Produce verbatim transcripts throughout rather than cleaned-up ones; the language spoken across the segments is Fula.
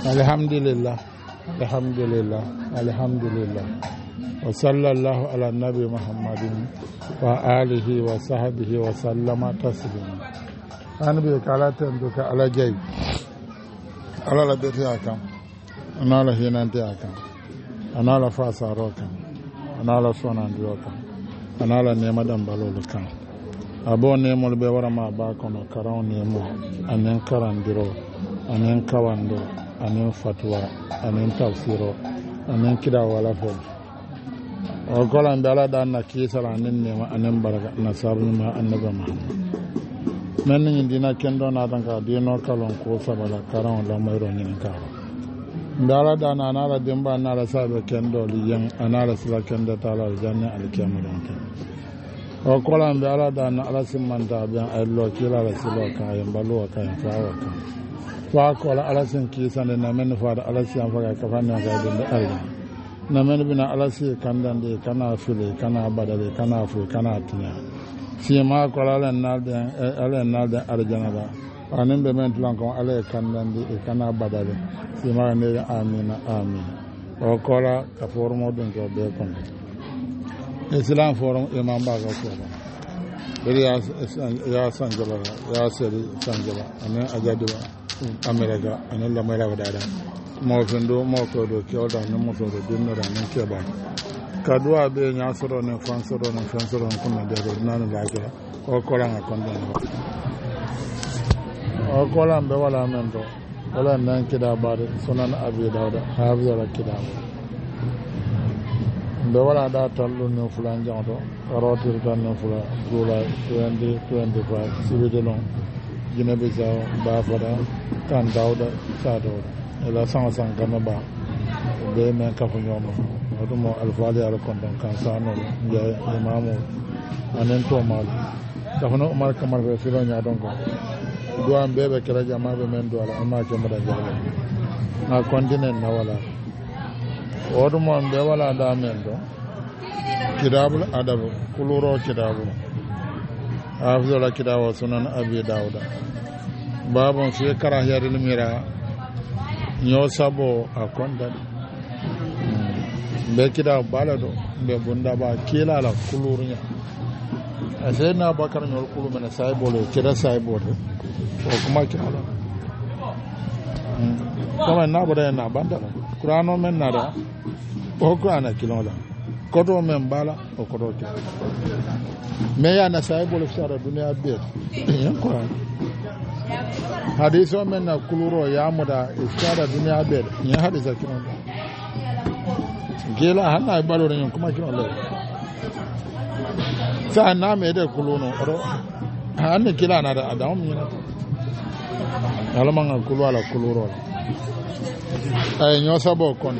alhamdulillah alhamdulillah alhamdulillah wa sallallahu ala nabi muhammadin wa alihi wa sahbihi wa sallama taslima an bi kalatan duka ala jay ala la beti akam anala hinante akam anala fasaro kam anala sonandiro kam anala nema dam balol kam abo nemol be warama ba kono karon nemo anen karandiro anen kawando anen fatwa anen tafsiro anen kida wala fo o golan dala dan na kisala anen nema anen baraka na sabu ma annaba muhammad men ni dina kendo na dan ka dino kalon ko sabala karon la mayro ni karo dala dan anala demba anala sabe kendo liyan anala sila kendo tala janna alkiyamadan o kolan dala dan ala simanta ben aylo kila la silo ka yambalo ka fawa ka fa kola alasin kisan na men fa da alasiyan fa ka fanna ga da Allah na men bina alasi kandan de kana fili kana badale kana fu kana tinya si ma kola la na da ala na da arjana ba anen be men tlan ko ala kandan de kana badale si ma ne amina amin o kola ka formo don ko be kon islam forum imam ba ga ko ya ya sanjala ya seri sanjala anen ajadu America anan la mai rawa dada mo fendo mo ko do ke oda no mo so do dinno da nan ke ba kadwa be nya soro ne fan soro ne fan soro ko na de do nan la ke o ko la ko ndo o ko la be wala men do wala nan ke da ba sunan abi dawda hafiz la ke da be wala da tallu no fulan jawdo rotir tan no fula dula twenty twenty-five sibide non Guinea Bissau Bafada kan Dauda Sador ela sang sang kama ba be men ka fu nyoma odo mo alfali ala kondon kan sano ya imamu anen to mal ka hono umar kamar be filo nya don ko do am be be kala jama be men do ala amma ke mo da jala na continent na wala odo mo be wala da men do kitabul adab kuluro kitabul afzal kitabu sunan abi dauda babon fi karahiyar mira nyo sabo akonda be kida balado be bunda ba kila la kulurunya asena bakar nyol kulu mena sai bolo kida sai bolo o kuma kala kuma na bada na banda qur'ano men nada o ko ana kilola kodo men bala o kodo ke me ya na sai bolo sara duniya be yan qur'an hadiso men na kuluro ya muda iskara duniya be yan hadisa kiran gela hanna balo ren kuma kiran le sa na me de kuluno ro hanne kila na da adam mina alaman kulu ala kuluro ay nyo sabo kon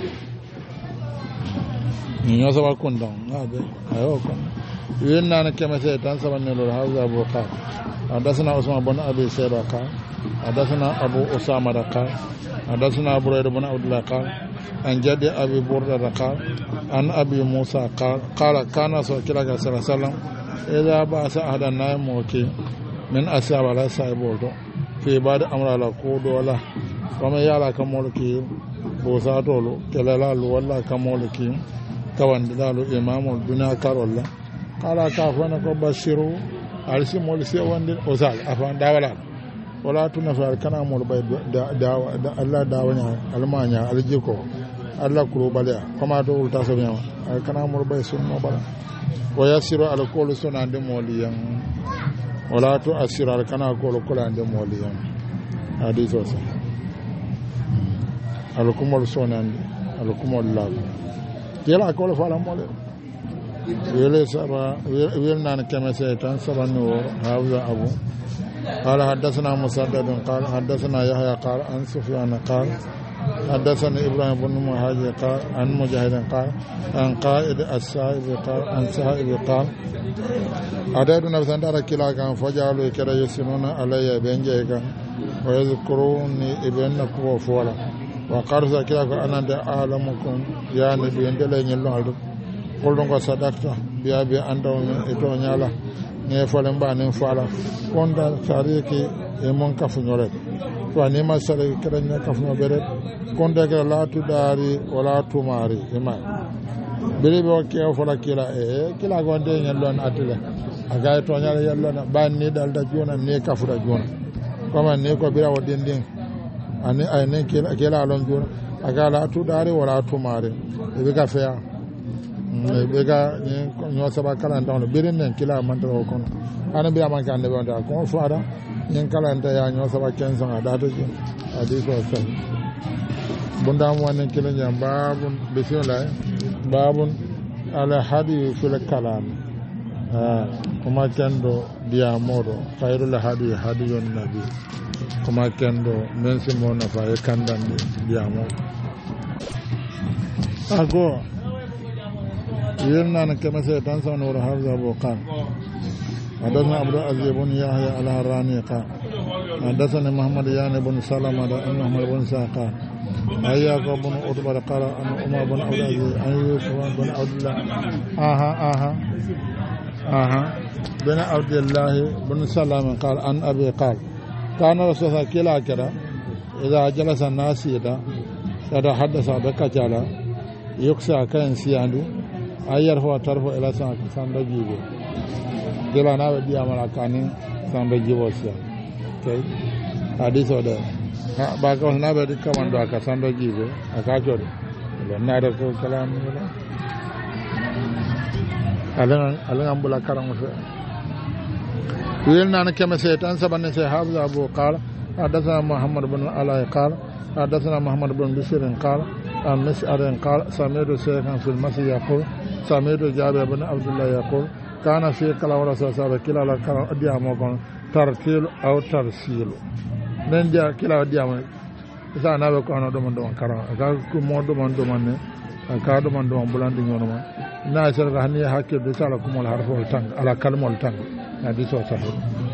nyo sabo kon don ngabe ayo kon yenna na kemese tan sabanne lo hawza abu qaf hadathana usman bin abi sayba ka hadathana abu usama ka hadathana abu rayd bin abdullah ka an jadi abi burda ka an abi musa ka qala kana sallallahu alaihi wasallam idza ba'sa ahadan namuki min asaba la saibodo fi ba'd amra la qudola kama yala kamolki bo sa tolo kelala lu walla kamolki kawandidalu imamul dunya karolla kala ka fana ko bashiru alsi mol se wande ozal afan dawala wala tuna fa kana mol bay da da Allah dawanya almanya aljiko Allah kuro balya kama to ulta so nyama kana mol bay sunno bala wa yasiru al qul sunande moliyan wala to asiru al kana ko ko lande moliyan hadithu sa al kumol sunande al kumol la yela ko fa la mole ويلي سبا ويلنا كما سيتان سبا نور هذا أبو قال حدثنا مسدد قال حدثنا يحيى قال عن سفيان قال حدثنا إبراهيم بن مهاجر قال عن مجاهد قال عن قائد السائب قال عن سائب قال عدد نفسان دار كلا كان فجعلوا كلا يسنون علي بنجيكا ويذكروني ابنك وفولا وقال كلا أنا أعلمكم يا نبي اندلين يلون koldon ko sadakta biya biya andaw e to nyala ne folen ba ne fala konda tariki e mon kafu nyore to anima sare kedanya kafno bere konde ke la tu dari wala tu mari ima bere be ke fola kila e kila gonde nyallon atile aga to nyala yallona banni dalda jona ne kafura jona kama ne ko bira wadin din ani ay ne kila kila alon jona aga la tu dari wala tu mari e be ka feya e be ga nyo saba kala ndon bere nen kila man to kono ana bi aman kan de wonda ko fara yen kala nta ya nyo saba kenzo ada to ji adi ko sa bunda mo nen kila nyam babun bismillah babun ala hadi fil kalam ah kuma kendo dia modo khairul hadi hadiyun nabi kuma kendo men se mo na fa e kandan dia mo ago yerna na kema se tan sa no hafza bo kan حدثنا عبد العزيز بن يحيى الهراني قال حدثنا محمد يعني بن سلمة أن محمد بن ساقا أياك بن عتبة قال أن عمر بن عبد العزيز أن يوسف بن عبد الله آها آها آها بن عبد الله بن سلمة قال أن أبي قال كان رسول الله كلا كلا إذا جلس الناس إذا يتحدث بكجالا يكسى كان سياندو أيار هو طرفه إلى ساندجيبه kila nawe dia malakani sampai jiwosia okay hadis ada ba ko nawe di kamando aka sampai jiwe aka jode le nada ko kalam ni alan alan ambula karam fe wilna na kema setan sabanne se hafza abu qala hadathana muhammad ibn alay qala hadathana muhammad ibn bishr qala am mis'ar qala sami'tu shaykhan fil masjid yaqul sami'tu jabir ibn abdullah yaqul kana fi kala wala sa sa kila la kala dia mo kon tartil aw tarsil men dia kila dia mo sa na be ko no do mon do kara ga ko mo do mon do man ne ka do mon do bulandi ngono ma na sar ga hani hakke do sala ko mol harfo tang ala kalmol tang na di so sa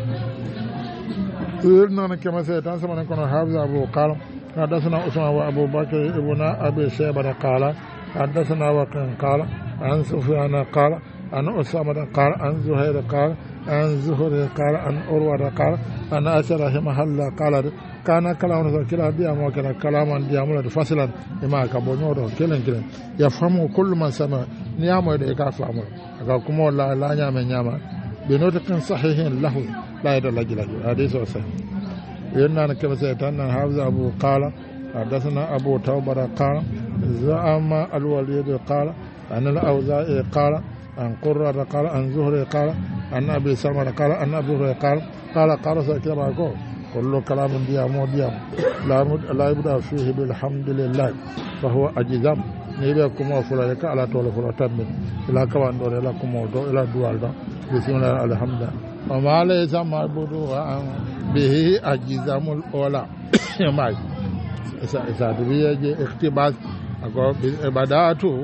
ur non kema se tan sama ne kono hafza abu qala hadathana usman wa abu bakr ibn abi shaybah qala hadathana wa qala an sufyan qala أن أسامة قال أن زهير قال أن زهر قال أن أروى قال أن أشر رحمه الله قال كان كلام رسول كلا ديام وكلا كلاما ديام فصلا إما كبونور كلن كلن يفهم كل من سمع نيام ويدك فهم أكاكم الله لا نيام نيام بنطق صحيح له لا يدل جل حديث صحيح ينان كما سيتان حافظ أبو قال حدثنا أبو توبة قال زعم الوليد قال أن الأوزاعي قال عن قرة قال عن زهري قال عن أبي سلمة قال عن أبي هريرة قال قال قال سكما قال كل كلام ديام وديام لا لا يبدأ فيه بالحمد لله فهو أجزم نيبكم وفلك على طول فلتم إلى كوان دور إلى كمودو إلى دوالدا بسم الله الحمد وما ليس معبود به أجزم الأولى ما إذا إذا بيجي اختباس أقول بدأته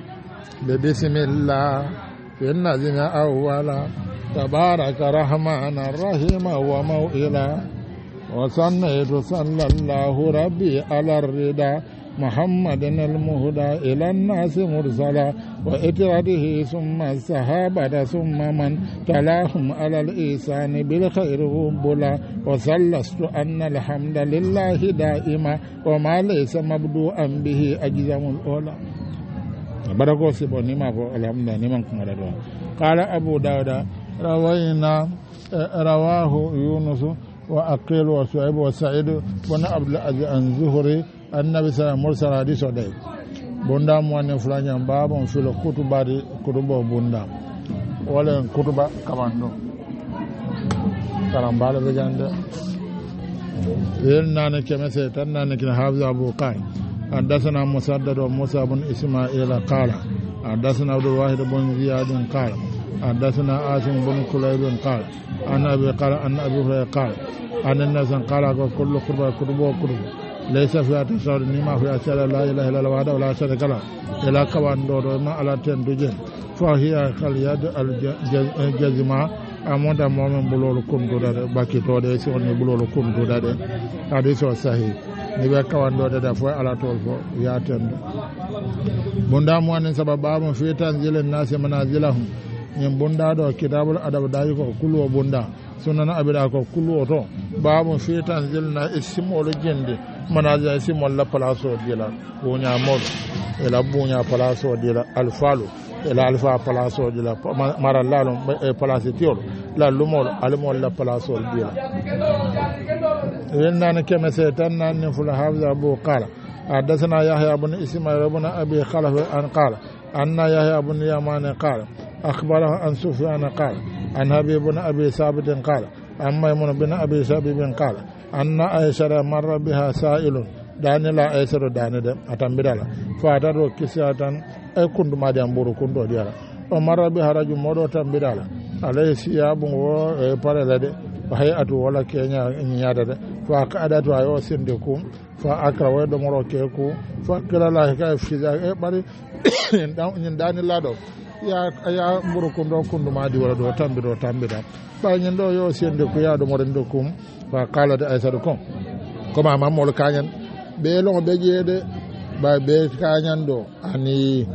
بسم الله في النظم أولا تبارك رحمن الرحيم وموئلا وصنيت صلى الله ربي على الردى محمد المهدى إلى الناس مرسلا وإتراته ثم الصحابة ثم من تلاهم على الإحسان بالخير بلا وسلست أن الحمد لله دائما وما ليس مبدوءا به أجزم الأولى barako sibo ni ma ko alhamdulillah ni man ko ngada qala abu dauda rawayna rawahu yunus wa aqil wa su'aib wa sa'id wa abdul aziz an zuhri annabi sallallahu mursal hadith odai bunda mo ne fulanya babon filo kutubari kutubo bunda wala kutuba kamando karambala be jande yelna ne kemese tan nan ne hafiz abu qai حدثنا مسدد وموسى بن إسماعيل قال حدثنا عبد الواحد بن زياد قال حدثنا عاصم بن كليب قال عن أبي قال عن أبي هريرة قال عن الناس قال كل قربة قربة وقربة ليس فيها تشهد نما فيها شهادة لا إله إلا الله وحده ولا شريك له إلا كوان دور ما على تندجن فهي كاليد الجزمة amonda momen bulolu kundu dade bakito de si on bulolu kundu dade hadiso sahih ni be kawando dade fo ala tol fo ya tende bunda mo anen sababa mo fitan zilen nasi manazilahum nyem bunda do kitabul adab dayi ko kulwo bunda sunana abida ko kulwo to babu fi tanzilna ismol jende manaja ismol la palaso dila bunya mod ela bunya palaso dila alfalo ela alfa palaso dila mara lalo palaso tiolo la lumol almol la palaso dila yenna ne keme setan nan fula hafza abu qala حدثنا يحيى بن اسماعيل بن ابي خلف ان قال ان يحيى بن يمان قال اخبره عن سفيان قال عن حبيب بن ابي ثابت قال عن ميمون بن ابي ثابت قال ان عائشه مر بها سائل داني لا عائشه داني دم اتمبدala فاترو كساتان اي كوند ما دي امبورو كوندو ديالا ومر بها رجل مودو تمبدala عليه ثياب و parelade hayatu wala kenya nyaade fa qadatu ayo sindeku fa akra wa do moro keku fa kala la ka fiza e bari nyin dani lado ya ya mburu kundo kundu ma di wala do tambi do tambi da ba nyin do yo sindeku ya do moro ndokum fa kala da aisa do kom koma ma mol kanyan be lo be jede ba be kanyan do ani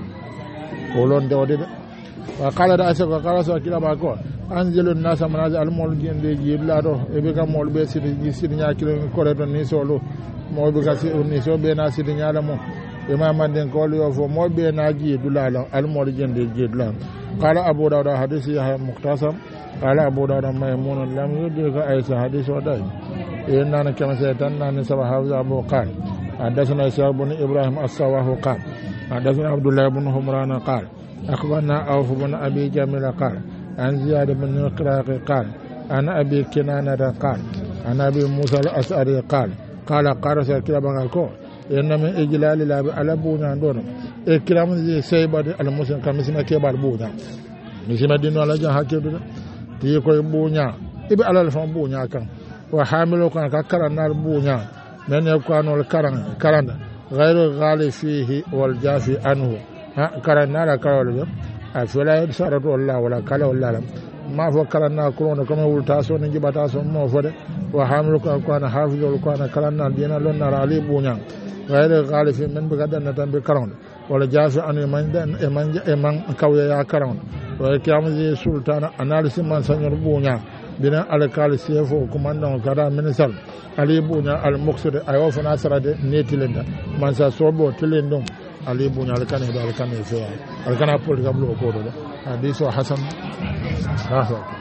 wolon de wode wa kala da aisa ko kala so kila ba ko anjelun nasa manaji almol gende jidlaado e be kam mol be sidi sidi nyaakilo koreto ni solo mo be kasi ni so be na sidi nyaala mo e ma manden ko yo fo mo be na jidulala almol gende jidla qala abu dawud hadisi ya mukhtasam qala abu dawud maymun lam yudika aysa hadisi wadai e nana kama setan nana sabah hawza abu qal hadathana ishaq ibn ibrahim as-sawahu qal hadathana abdullah ibn humran qal akhbarana awf ibn abi jamil qal عن زياد بن القراق قال عن أبي كنانة قال عن أبي موسى الأشعري قال قال قال سيكلا بانكو إن من إجلال الله على بونا دون إكرام زي سيبا المسلم كمسلم كبار بونا مسلم دين ولا جان حكيم تيكو بونا إبي على الفن بونا كان وحاملو كان كران نار بونا من يكون الكران كران غير غالي فيه والجافي عنه كران نار كران afela saratu Allah wala kala wala ma fo kala na ko no kama wulta so ne jibata so mo fo de wa hamlu ko ko na hafizul ko na kala na dina lon na ali bunya غير غالف من بغدنا تنبي كرون ولا جاز ان من e man e man kawya ya karon wa kiam ji sultana analysis man sanyor bunya bina alkali sefo commandant kada minister ali bunya al muqsid ayo fana sarade netilenda man sa sobo tilendum ali bunya alkane do alkane fe alkana pol gablo ko do hadiso hasan Allahu akbar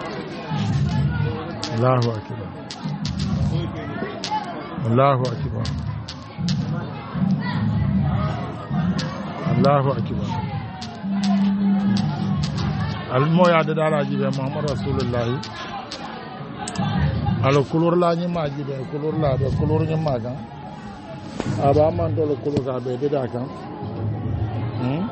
Allahu akbar Allahu akbar Allahu akbar al moya de dala jibe Muhammad Rasulullah al kulur la ni ma jibe kulur la be kulur ni ma ga aba man do kulur ga be de da kan hmm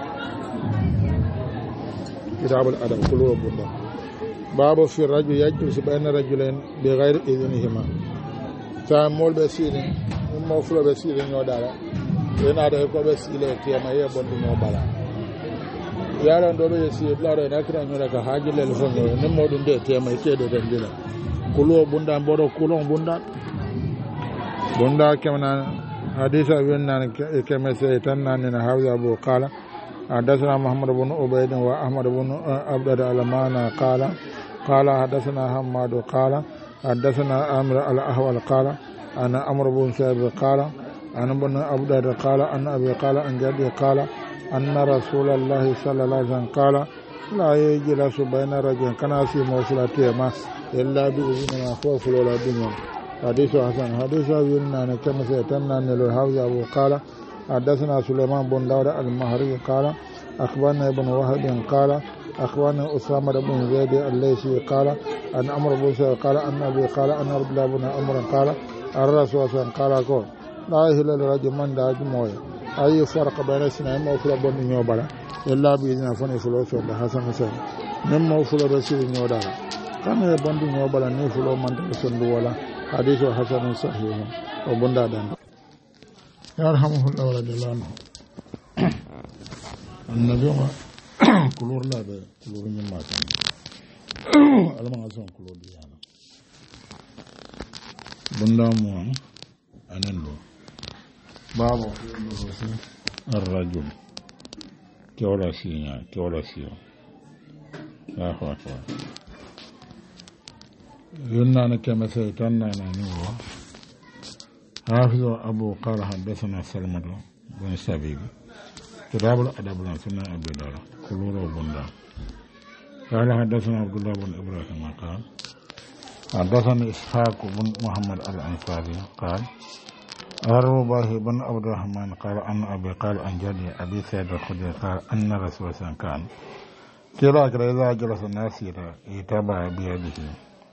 kitabul adab kulur bunda babu fi rajul yajlis bayna rajulain bi ghairi idhnihima ta mol be sire mo fulo be sire no dala ena da ko be sile ke ma ye bondu no bala yaran do be sile blaro na kira nyora ka haji le fongo ne modun de te ma ke de dendila kulo bunda bodo kulo bunda bunda kemana hadisa wenna ke me se tan nan na hawza abu qala حدثنا محمد بن عبيد واحمد بن عبد الرحمن قال قال حدثنا حماد قال حدثنا امر الاحول قال انا امر بن شعيب قال انا بن عبد قال ان ابي قال ان جدي قال ان رسول الله صلى الله عليه وسلم قال لا يجلس بين رجل كان في موصلتهما الا باذن ما خوف ولا دنيا حديث حسن حديث ابن كما سيتنا له هذا ابو قال حدثنا سليمان بن داود المهري قال أخبرنا ابن وهب قال أخبرنا أسامة بن زيد الليثي قال أن عمرو بن سعيد قال أن أبي قال أن عبد الله بن عمرو قال الرسول صلى الله عليه وسلم قال قول لا يحل لرجل من داج موي أي فرق بين اثنين موفل بن نيوبلا إلا بإذن فني فلوس ولا حسن حسن من موفل رسول نيوبلا كان يبن نيوبلا نيفلو من تسند ولا حديث حسن صحيح وبندا دان يرحمه الله رضي الله عنه النبي كلور لا ده كلور نيما كان علما اسون كلور دي انا بندا مو انندو بابو الرجل كولا سينا كولا سيو لا اكبر ينان كما سيتنا نانو حافظ أبو قال حدثنا سلمة بن سبيب كتاب الأدب عن سنة أبي دار كلور وبندا قال حدثنا عبد الله بن إبراهيم قال حدثني إسحاق بن محمد الأنصاري قال أروباه بن عبد الرحمن قال أن أبي قال عن جدي أبي سعيد الخدري قال أن رسول الله كان كلا كلا إذا جلس الناس يتابع بيده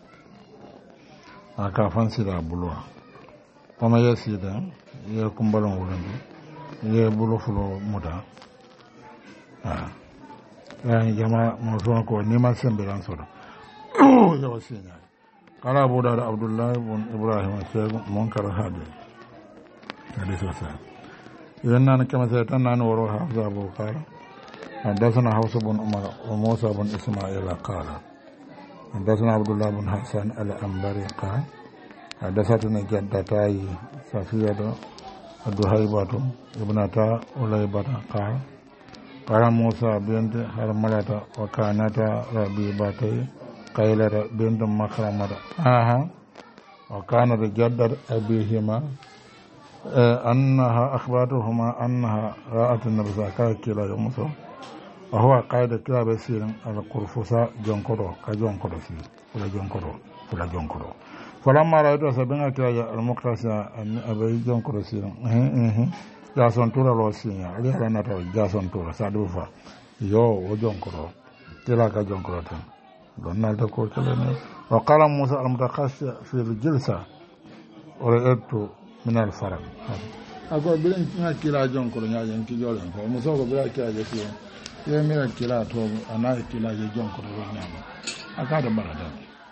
aka fansira bulo kama yasida ye kumbalon wulandi ye bulo fulo muda ah yani jama mo so ko ni ma sembe ran sodo yo wasinya kala boda abdullah ibn ibrahim sey munkar hadi hadith wasa yanna kama sai tanna woro hafza abu qala حدثنا حفص بن عمر وموسى بن اسماعيل قال حدثنا عبد الله بن حسن الأنباري قال حدثتنا جدتاي صفية الدهيبة ابنتا أوليبة قال قال موسى بنت حرملة وكانت ربيبتي قيلة بنت مخرمة آها وكانت جدة أبيهما أنها أخبرتهما أنها رأت النبي صلى الله عليه وسلم يوم صلى وهو قائد كلا بسير على قرفوسا جونكورو كجونكورو في ولا جونكورو ولا جونكورو فلما رأيت سبنا كلا المقتصا أن أبي جونكورو سير إيه إيه جاسون تورا لو سير عليه أنا ترى جاسون تورا سادوفا يو وجونكورو كلا كجونكورو تين دونالد كور كلا وقال موسى المتخصص في الجلسة ورأيت من الفرق أقول بلين كلا جونكورو نيا ينكي جولن فموسى بلا كلا جسير ye mira kila to ana kila je jon ko ro nyama akada barada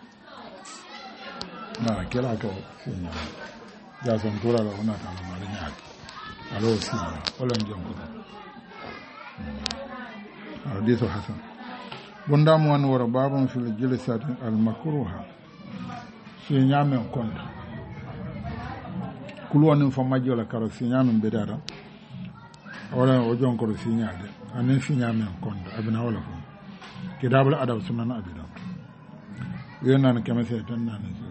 na kila to sinya ya son tura la ona ta ma le nyaaki alo sinya wala jon ko hadithu hasan bunda mu wan wara babun fil jilisat al makruha sinya men konta kulwani fa majola karo sinya men bedara wala o jon ko sinya de anen sinya men kondo abina wala fo kitabul adab sunan abida yena na kama sai tan nan sai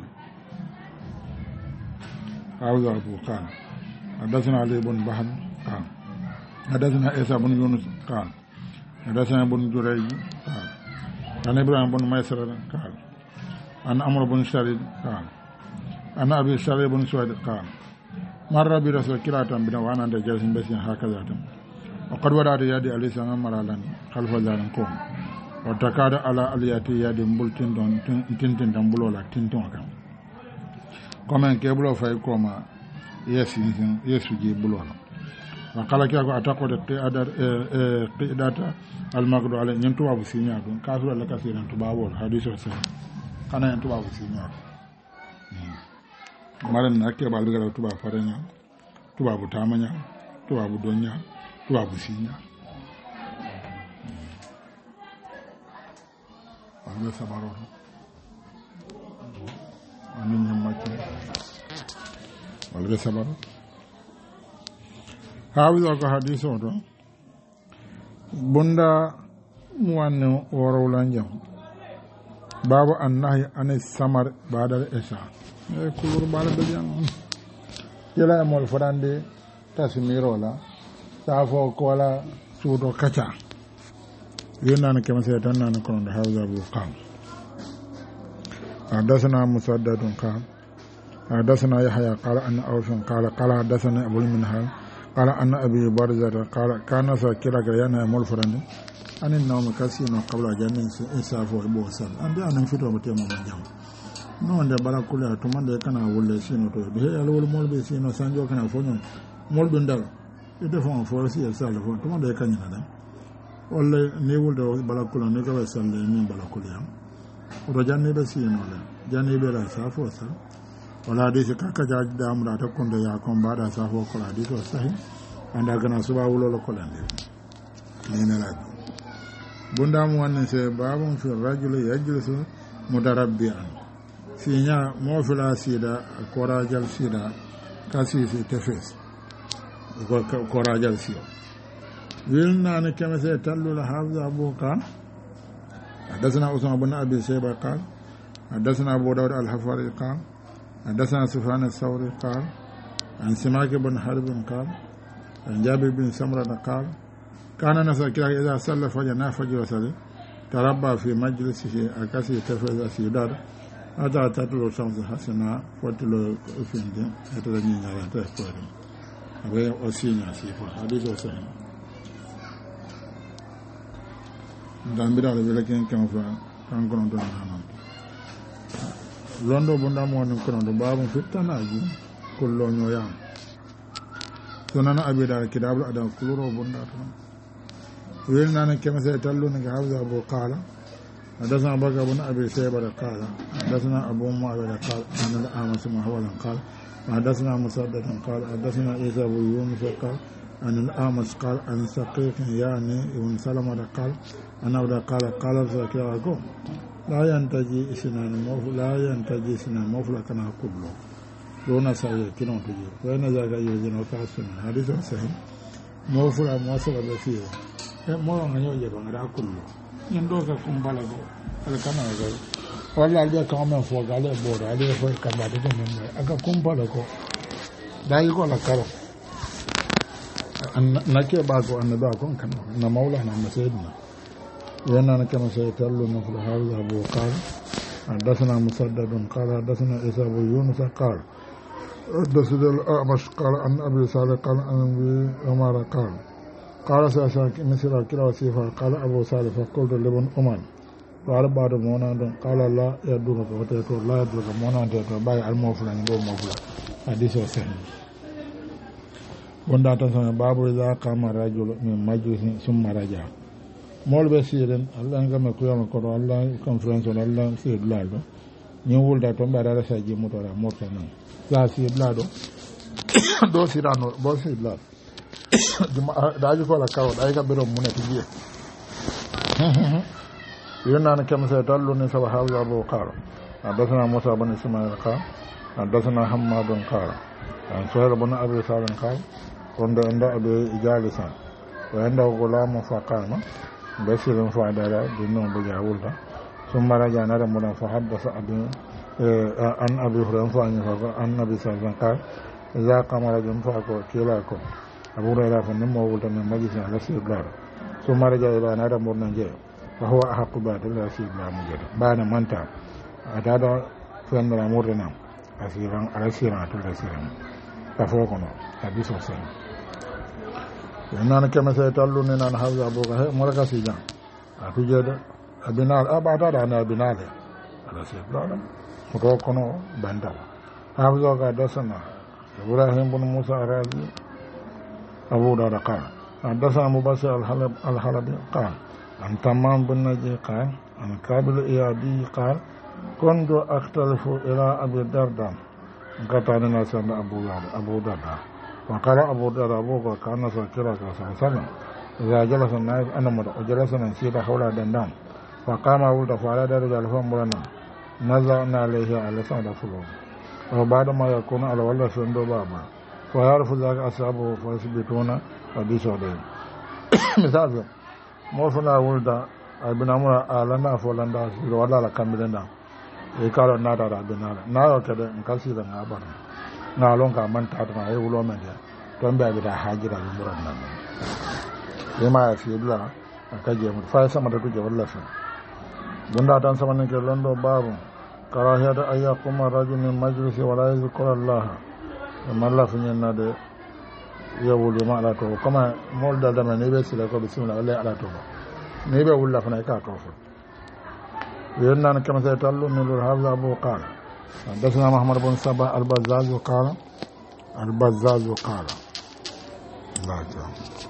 awza abu qan hadathana ali ibn bahd qan hadathana isa ibn yunus qan hadathana ibn jurayj qan an ibrahim ibn maysar qan an amr ibn sharid qan an abi sharid ibn suwaid qan marra bi rasul kiratan bina wa ananda jasin basin hakaza tam وقد ودعت يدي عليه سلام مرالا خلف ذلك كوم وتكاد على الياتي يدي مبلتين دون تنتين تنبلو لا تنتون كام كمان كيبلو فاي كوما يسين يسجي بلو وقال كيكو أتاكو قيادة قيادة المغدو على ينتوا أبو سينياكو كاسو لك سيران تباول حديث وسلم كان ينتوا أبو سينياكو مالن نكي بالبغلا تبا فرنيا تبا أبو تامنيا تبا أبو دونيا tuwa businya wanda sabaro wani nyamaki wanda sabaro hawiza ko hadiso to bunda muwanne worowlan jam babu annahi anis samar badal isa e kulur bala belian yela mol fodande tasmirola safo kola suudo kaca yonana kema se tan nan kono hawza bu qam hadathana musaddadun qam hadathana yahya qala anna awfan qala qala hadathana abul minhal qala anna abi barzata qala kana sakira yana mol farande anin nawma kasino qabla jannin safo bo sal ande anan fito mo tema mo jam non de bala kula to mande kana wolle sino to be alwol mol be sino sanjo kana fonyo mol dun dal ite fon fo si el sal fo to mande kanyina da walla ne wuldo bala kula ne ko sal ni bala kula o janne be sino le janne be la safo sal wala de se kaka ja da amra ta konde ya kon bada safo kula di to sahi anda kana suba wulo lo kula ne ne na la bunda mu wannan sai babun fi rajul yajlisu mudarabbian sinya mo fila sida korajal sida kasi se tefes ko korajal sio wilna ne kama sai tallu la hafza abuka hadathana usman ibn abi shayba qal حدثنا أبو داود الحفاري قال حدثنا سفيان الثوري قال عن سماك بن حرب قال عن جابر بن سمرة قال كان نسكر إذا صلى فجر فجر وصلي تربى في مجلسه أكاسي تفرز أسيدار أتى تطلع شمس حسنا فتلو فيندي أتلني نرى تفرز أبي أسيني أسيفا حديث وصحيح dan bida le belaken kan fa kan kono don hanan londo bunda mo non kono do babu fitana ji kullo nyoyam sunana abida kidabul ada kuluro bunda tan welna na kema sai tallo ne ga hawza abu qala hadathana baka bun abi sayba qala hadathana abu muawiyah qala anna al-amas mahwalan qala hadathana musaddad qala hadathana isa abu yunus qala أن الأمس قال أن سقيق يعني ابن سلمة قال أنا أبدا قال قال سقيق لا ينتجي إسنان موفل لا ينتجي إسنان موفل كنا كله دون سعي كنا تجي وين ذاك يوجد وكاسن حديث صحيح موفل موصل بسيط مو أنا يوجد وأنا كله يندوك كمبالغو الكنا غير ولا عليه كمان فوق عليه بور عليه فوق كمان ده من أكا كمبالغو ده يقول لك nake ba ko annaba kon kan na maulana masayidna yana na kama sai tallu na fil hawiz abu qal hadathana musaddad qala hadathana isa abu yunus qala hadathana al-amash qala an abi salih qala an abi umar qala qala sa misra kila wasifa qala abu salih fa qultu libn umar qala ba'da mona don qala la yaduru ko to la yaduru mona to bay al mawfula ni bo mawfula hadith wa sahih bonda tan sama babu za kama rajul min majlisin summa raja mol be siren Allah ngam ko yama ko Allah conference on Allah sir lado ni wulda to mbara sa ji motora moto nan za sir lado do sirano bo sir lado da ji ko la kawo da ga biro mun ti ji yana na kama sai tallu ne saba hawa abu qara hadathana musa bin ismail qala hadathana hammad bin qala an suhail bin abi salim qala kondo enda abe jalisa wa enda gulamu faqama basirin fadara dinno buja wulda summa raja nara mudan fa haddasa abin an abi hurairah fa an fa annabi sallallahu alaihi wasallam za qamara jum fa ko kila ko abu hurairah fa nimmo wulda min majlis ala siblar summa raja ila nara mudan je fa huwa ahqqu ba dalla siblar mujad bana manta adada fa nara murna asiran ala siran to asiran ka fo kono hadiso sen nana kema sai tallu ne nan hawza boga he moraka sijan atujeda abinal abata da na abinal ala se blada ko kono bandala hawza ga dasana ibrahim bin musa arazi abu da qala dasana mubasir al-halab al-halabi qala an tamam bin naji qala an kabil iyadi qala kuntu akhtalifu ila abi darda katana na sanda abu abu darda وقال أبو دار أبوك كان سكرا كسرسنا إذا جلس الناس أنا مر وجلس نسيت حول دندان فقام أبو دفع درج الفم برنا نزلنا عليه على سند فلوم وبعد ما يكون على ولا سند بابا ويعرف ذلك أصحابه فيثبتون حديثه مثال موفنا ولد ابن أمر على فلان دا ولا لا كملنا يقال نادر ابن نادر كده كثيرا أبدا na lon ka man ta ta ai wulo men don ba da hajira da muran nan sai ma fi bla aka je mu fa sama da tuje wallahi bunda tan sama ne ke londo babu karahiya da ayya kuma rajul min majlisi wala yazkur Allah malla fi na da ya wuli ma ala to kuma mol da da ne be sila ko bismillah wallahi ala to ne be wulla fa na ka to fa yana kama sai tallu min al-hafiz abu qala حدثنا محمد بن سبا البزاز قال البزاز قال لا جاء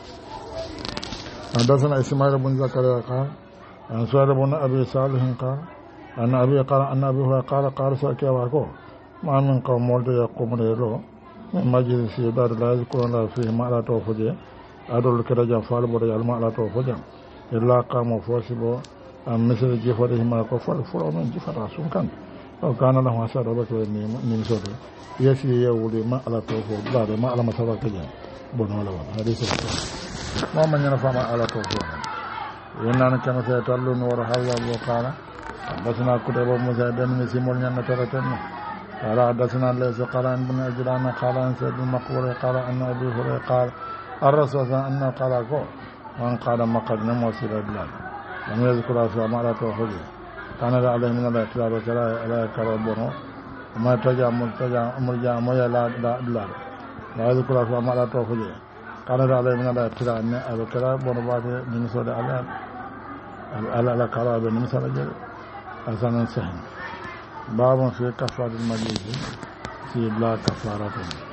حدثنا اسماعيل بن زكريا قال عن سعيد بن ابي صالح قال ان ابي قال ان ابي قال قال سكي واكو ما من قوم ولد يقوم له من مجلس يدار لا يذكرون فيه ما لا توفج ادول كرجا فال بر ما لا توفج الا قام فوسبو ام مثل جفره ما كفر فرو من جفر سكان kana la wasa da ba ko ni ni so do yesi ya wuri ma ala to ko da ma ala masaba kaje bono la wa hadisi ma man yana fama ala to ko yana na kana sai tallu no war halla wa kana حدثنا كتيبة موسى بن مسيمون ينترتن قال حدثنا ليس قال عن بن أجلان قال عن سيد المقبور قال أن أبي هريرة قال الرسول صلى الله عليه وسلم أنه قال وأن قال مقد نمو سير البلاد لم يذكر في أمارة وخذه كان عليه من الاعتراض وكلا لا يكربونه وما تجا مرتجا مرجا مويا لا لا لا يذكر في أمارة وخذه كان عليه من الاعتراض أن أبو كلا بنبات من سود على على على كلا بن مسلج حسن سهل باب في كفارة المجلس في بلا كفارة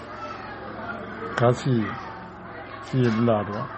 كاسي في بلا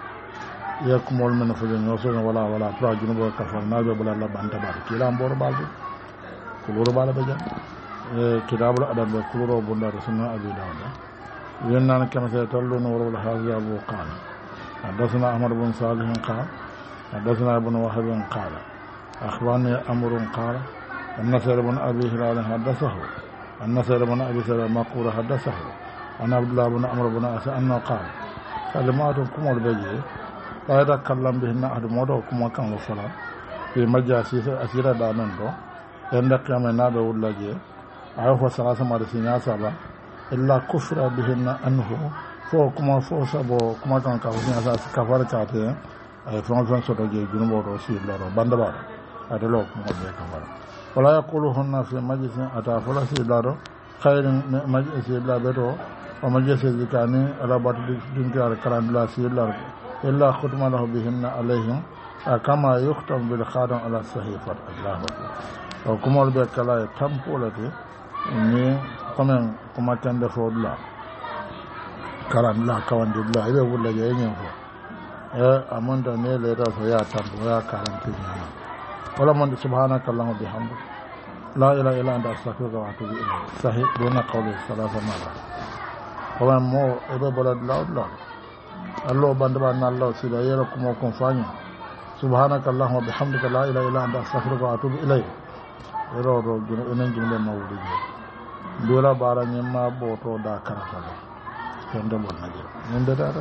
يكمل من فجن وصول ولا ولا ترى جنوب كفر نابي بلا لا بانتا بار كلا امبور بالدي كلور بالا بجان كتاب الادب كلور بولا رسنا ابي داود ينان كما سيتلو نور الحافظ ابو قال حدثنا احمد بن صالح قال حدثنا ابن وهب قال اخبرني امر قال ان سير بن ابي هلال حدثه ان سير بن ابي سير مقور حدثه ان عبد الله بن عمرو بن عاص انه قال كلمات كمول بجي لا يتكلم بهن أحد موضوع كما كان وصلا في مجلس أسيرة دامن دو عندك يوم نادى ولاجي أعرف ثلاثة مرسين سبعة إلا كفر بهن أنه فو كما فو سبو كما كان كافين أساس كفار كاتين أي فرنسا فن سوتجي جنوب روسي لورو بندبار أدلو كما بكفار ولا يقولهن في مجلس أتافلا سيدارو خير مجلس لا بدو ومجلس ذكاني على بعض دينكار كلام لا سيدار إلا ختم له بهن عليهم كما يختم بالخاتم على الصحيفة الله أكبر وكما البيت لا تمبولتي ni comme comment tan de fo la karam la kawandi la ibe wulla je nyen fo e amonda ne le ra so ya tambo ya karanti na wala mon subhanaka allahumma bihamdik la ilaha illa anta astaghfiruka wa atubu ilayk sahih dona qawli salasa mara wala mo ibe bolad la la Allah bandaba na Allah sila yera kuma kon fanya subhanaka allahumma bihamdika la ilaha illa anta astaghfiruka wa atubu ilayk ero ro gina enen jumbe mawdi dola bara nyemma boto da karata kende bon naje nde dara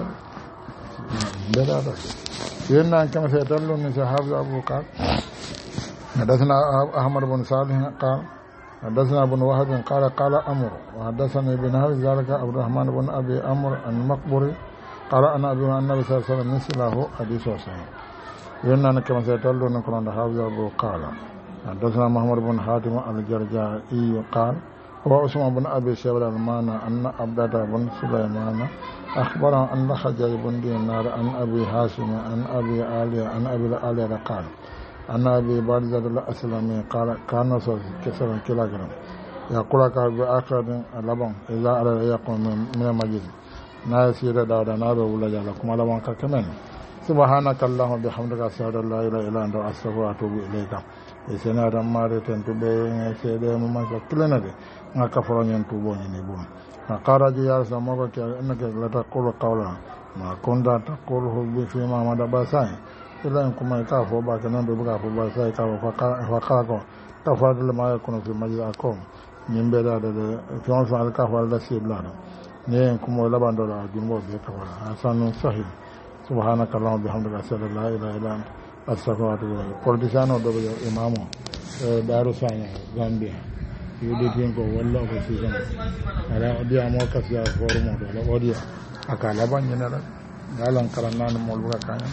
nde dara yenna kama se dallo ni sahabu abu qal hadathana ahmad bin salih qal hadathana ibn wahab qala qala amr wa hadathana ibn hawi zalika abdurrahman bin abi amr al-maqburi قال أنا أبي النبي صلى الله عليه وسلم مثله حديث وسلم ينان كما سيتلو نكون حافظ أبو قال حدثنا محمد بن حاتم الجرجائي قال هو عثمان بن أبي شيبة المعنى أن عبدة بن سليمان أخبر أن حجاج بن دينار عن أبي هاشم عن أبي آلية عن أبي الآلية قال أن أبي بارزة الأسلامي قال كان كسر كيلوغرام يقول قال بآخر اللبن إذا أراد يقوم من المجلس na sira da da na ba wula jala kuma lawan ka kamen subhanaka allahumma bihamdika ashhadu an la ilaha illa anta astaghfiruka wa atubu ilayka e sena ram mare ten to be se de mo ma klena de na ka foro nyen tu bo ni bo na qara ji ya sa mo ko ke na ke la ta qulu qawla ma konda ta qulu bi fi ma ma da ba sai ila kuma ka fo ba kana do ba fo ba sai ka fa ka fa ka ko ta fa de ma ko no fi ma ja ko nyimbe da de fi on fa ka fa da si bla ne kuma laban da jumbo be ka wala hasanun sahih subhanaka allahumma bihamdika ashhadu an la ilaha illa anta astaghfiruka wa atubu ilayk politisano do be imamu daru sanya gambia yudi tin ko walla ko sigan ala dia mo ka sia forum do la odia aka laban yana la dalan karannan mo luga kanya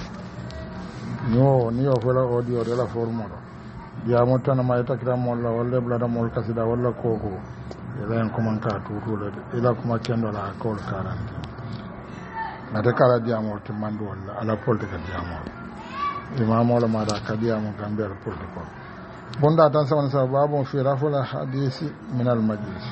no ni o fola audio de la forum do dia mo tan ma ita kram mo la walla bla da mo ka sida walla koko ila en kuma ka tutu la ila kuma kendo la ko karante na de kala diamo to mandu wala ala politika diamo imam wala ma da ka diamo gambe ala politika bonda tan sama sa babu fi raful hadisi min al majlis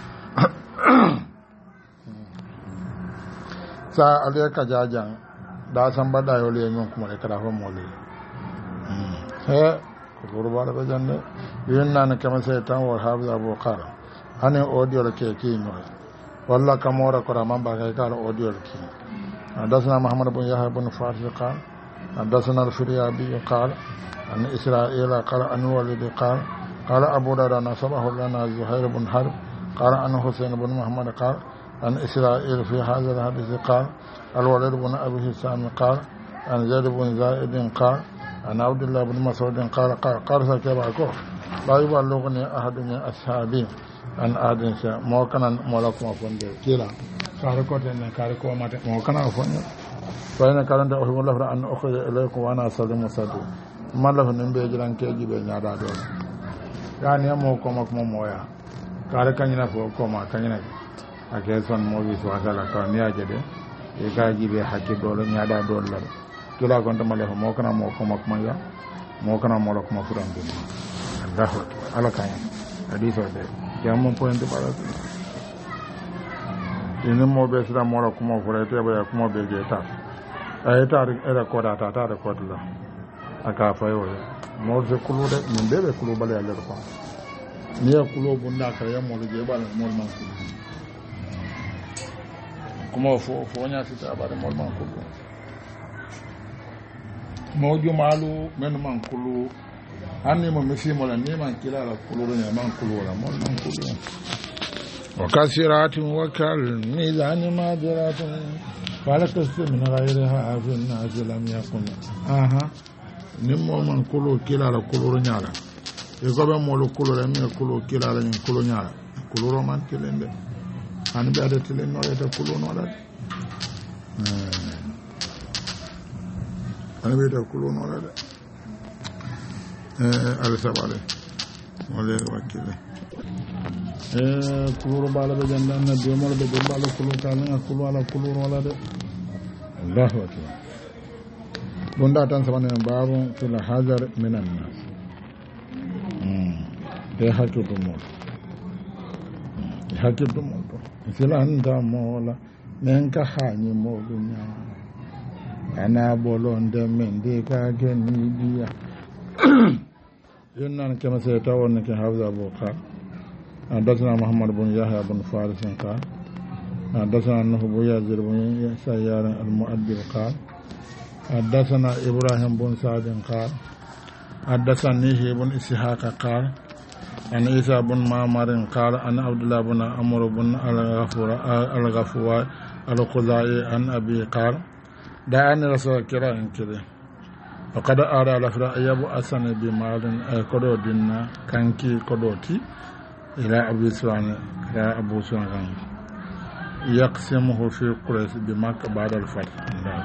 sa ale ka jajan da san bada yo le nyon kuma le kada ho mo le he ko gurba la bajande yenna na kama sai tan wa hafiz abu qara ane audio ke ki no walla kamora ko ramamba kay kala audio ki حدثنا محمد بن يحيى بن فارس قال حدثنا الفريابي قال عن إسرائيل قال عن ولد قال قال أبو داود نصبه لنا زهير بن حرب قال عن حسين بن محمد قال عن إسرائيل في هذا الحديث قال الولد بن أبي هشام قال عن زيد بن زائد قال an abdullah ibn mas'ud qala qala sa keba ko la yuballughuni ahadun min ashabi an adin sa mo kana mo la ko fonde kila kare ko ten kare ko mate mo kana fonde fayna kalanda o wala fra an ukhrija ilaykum wa ana salimu sadu malla fa nembe jiran keji be nyaada do yani mo ko mak mo moya kare kanyina fo ko ma kanyina ake son mo wi so sala ka niaje de e gaji be hakki do la nyaada do la kila gonta male mo kana mo ko mak maya mo kana mo la ko ma furan dum Allah ala kaya haditho de jammo point bala ina mo be sira mo la ko mo fura te ba ko mo be ge ta ay ta era ko da ta ta ko la aka fayo mo se kulu de min be be kulu bale ale ko ni ya kulu bunda ka ya mo ge bala mo man ko kuma fo fo nya sita ba de mo man ko mo jumalu men man kulu hanni mo misimo la ni man kila la kulu nya man kulu la mo man kulu wa kasiratin wa kal mizan madiratin falakast min ghayriha fi an-nas lam yakun aha ni mo man kulu kila la kulu nya la e ko be mo lo kulu la mi kulu kila la ni kulu nya la kulu man kilende han be adati len no eta kulu no la ana be ta kulo no la eh ala sabale wala wakile eh kulo bala be janda na be mo be bala kulo kala kulo ala kulo wala de Allahu akbar bunda tan sabane babu fil hazar minan nas mm de hakitu mo hakitu mo silanda mola men ka hanyi mo dunya ana bolonde men de ka geni biya yunnan kama sai ta wannan ke hafza boka hadathana muhammad bin yahya bin faris ka hadathana nuhu bin yazid bin sayyar al-mu'addib qal hadathana ibrahim bin sa'd qal hadathani ibn ishaq qal an isa bin ma'mar qal an abdullah bin amr bin al-ghafur al-ghafwa al-khuzai an abi qal دعني رسول كرا كده وقد أرى لفرا يبو أسنى بمال كدو دينا كانكي كدوتي إلى أبي سفيان إلى أبو سفيان يقسمه في قريش بمكة بعد الفتح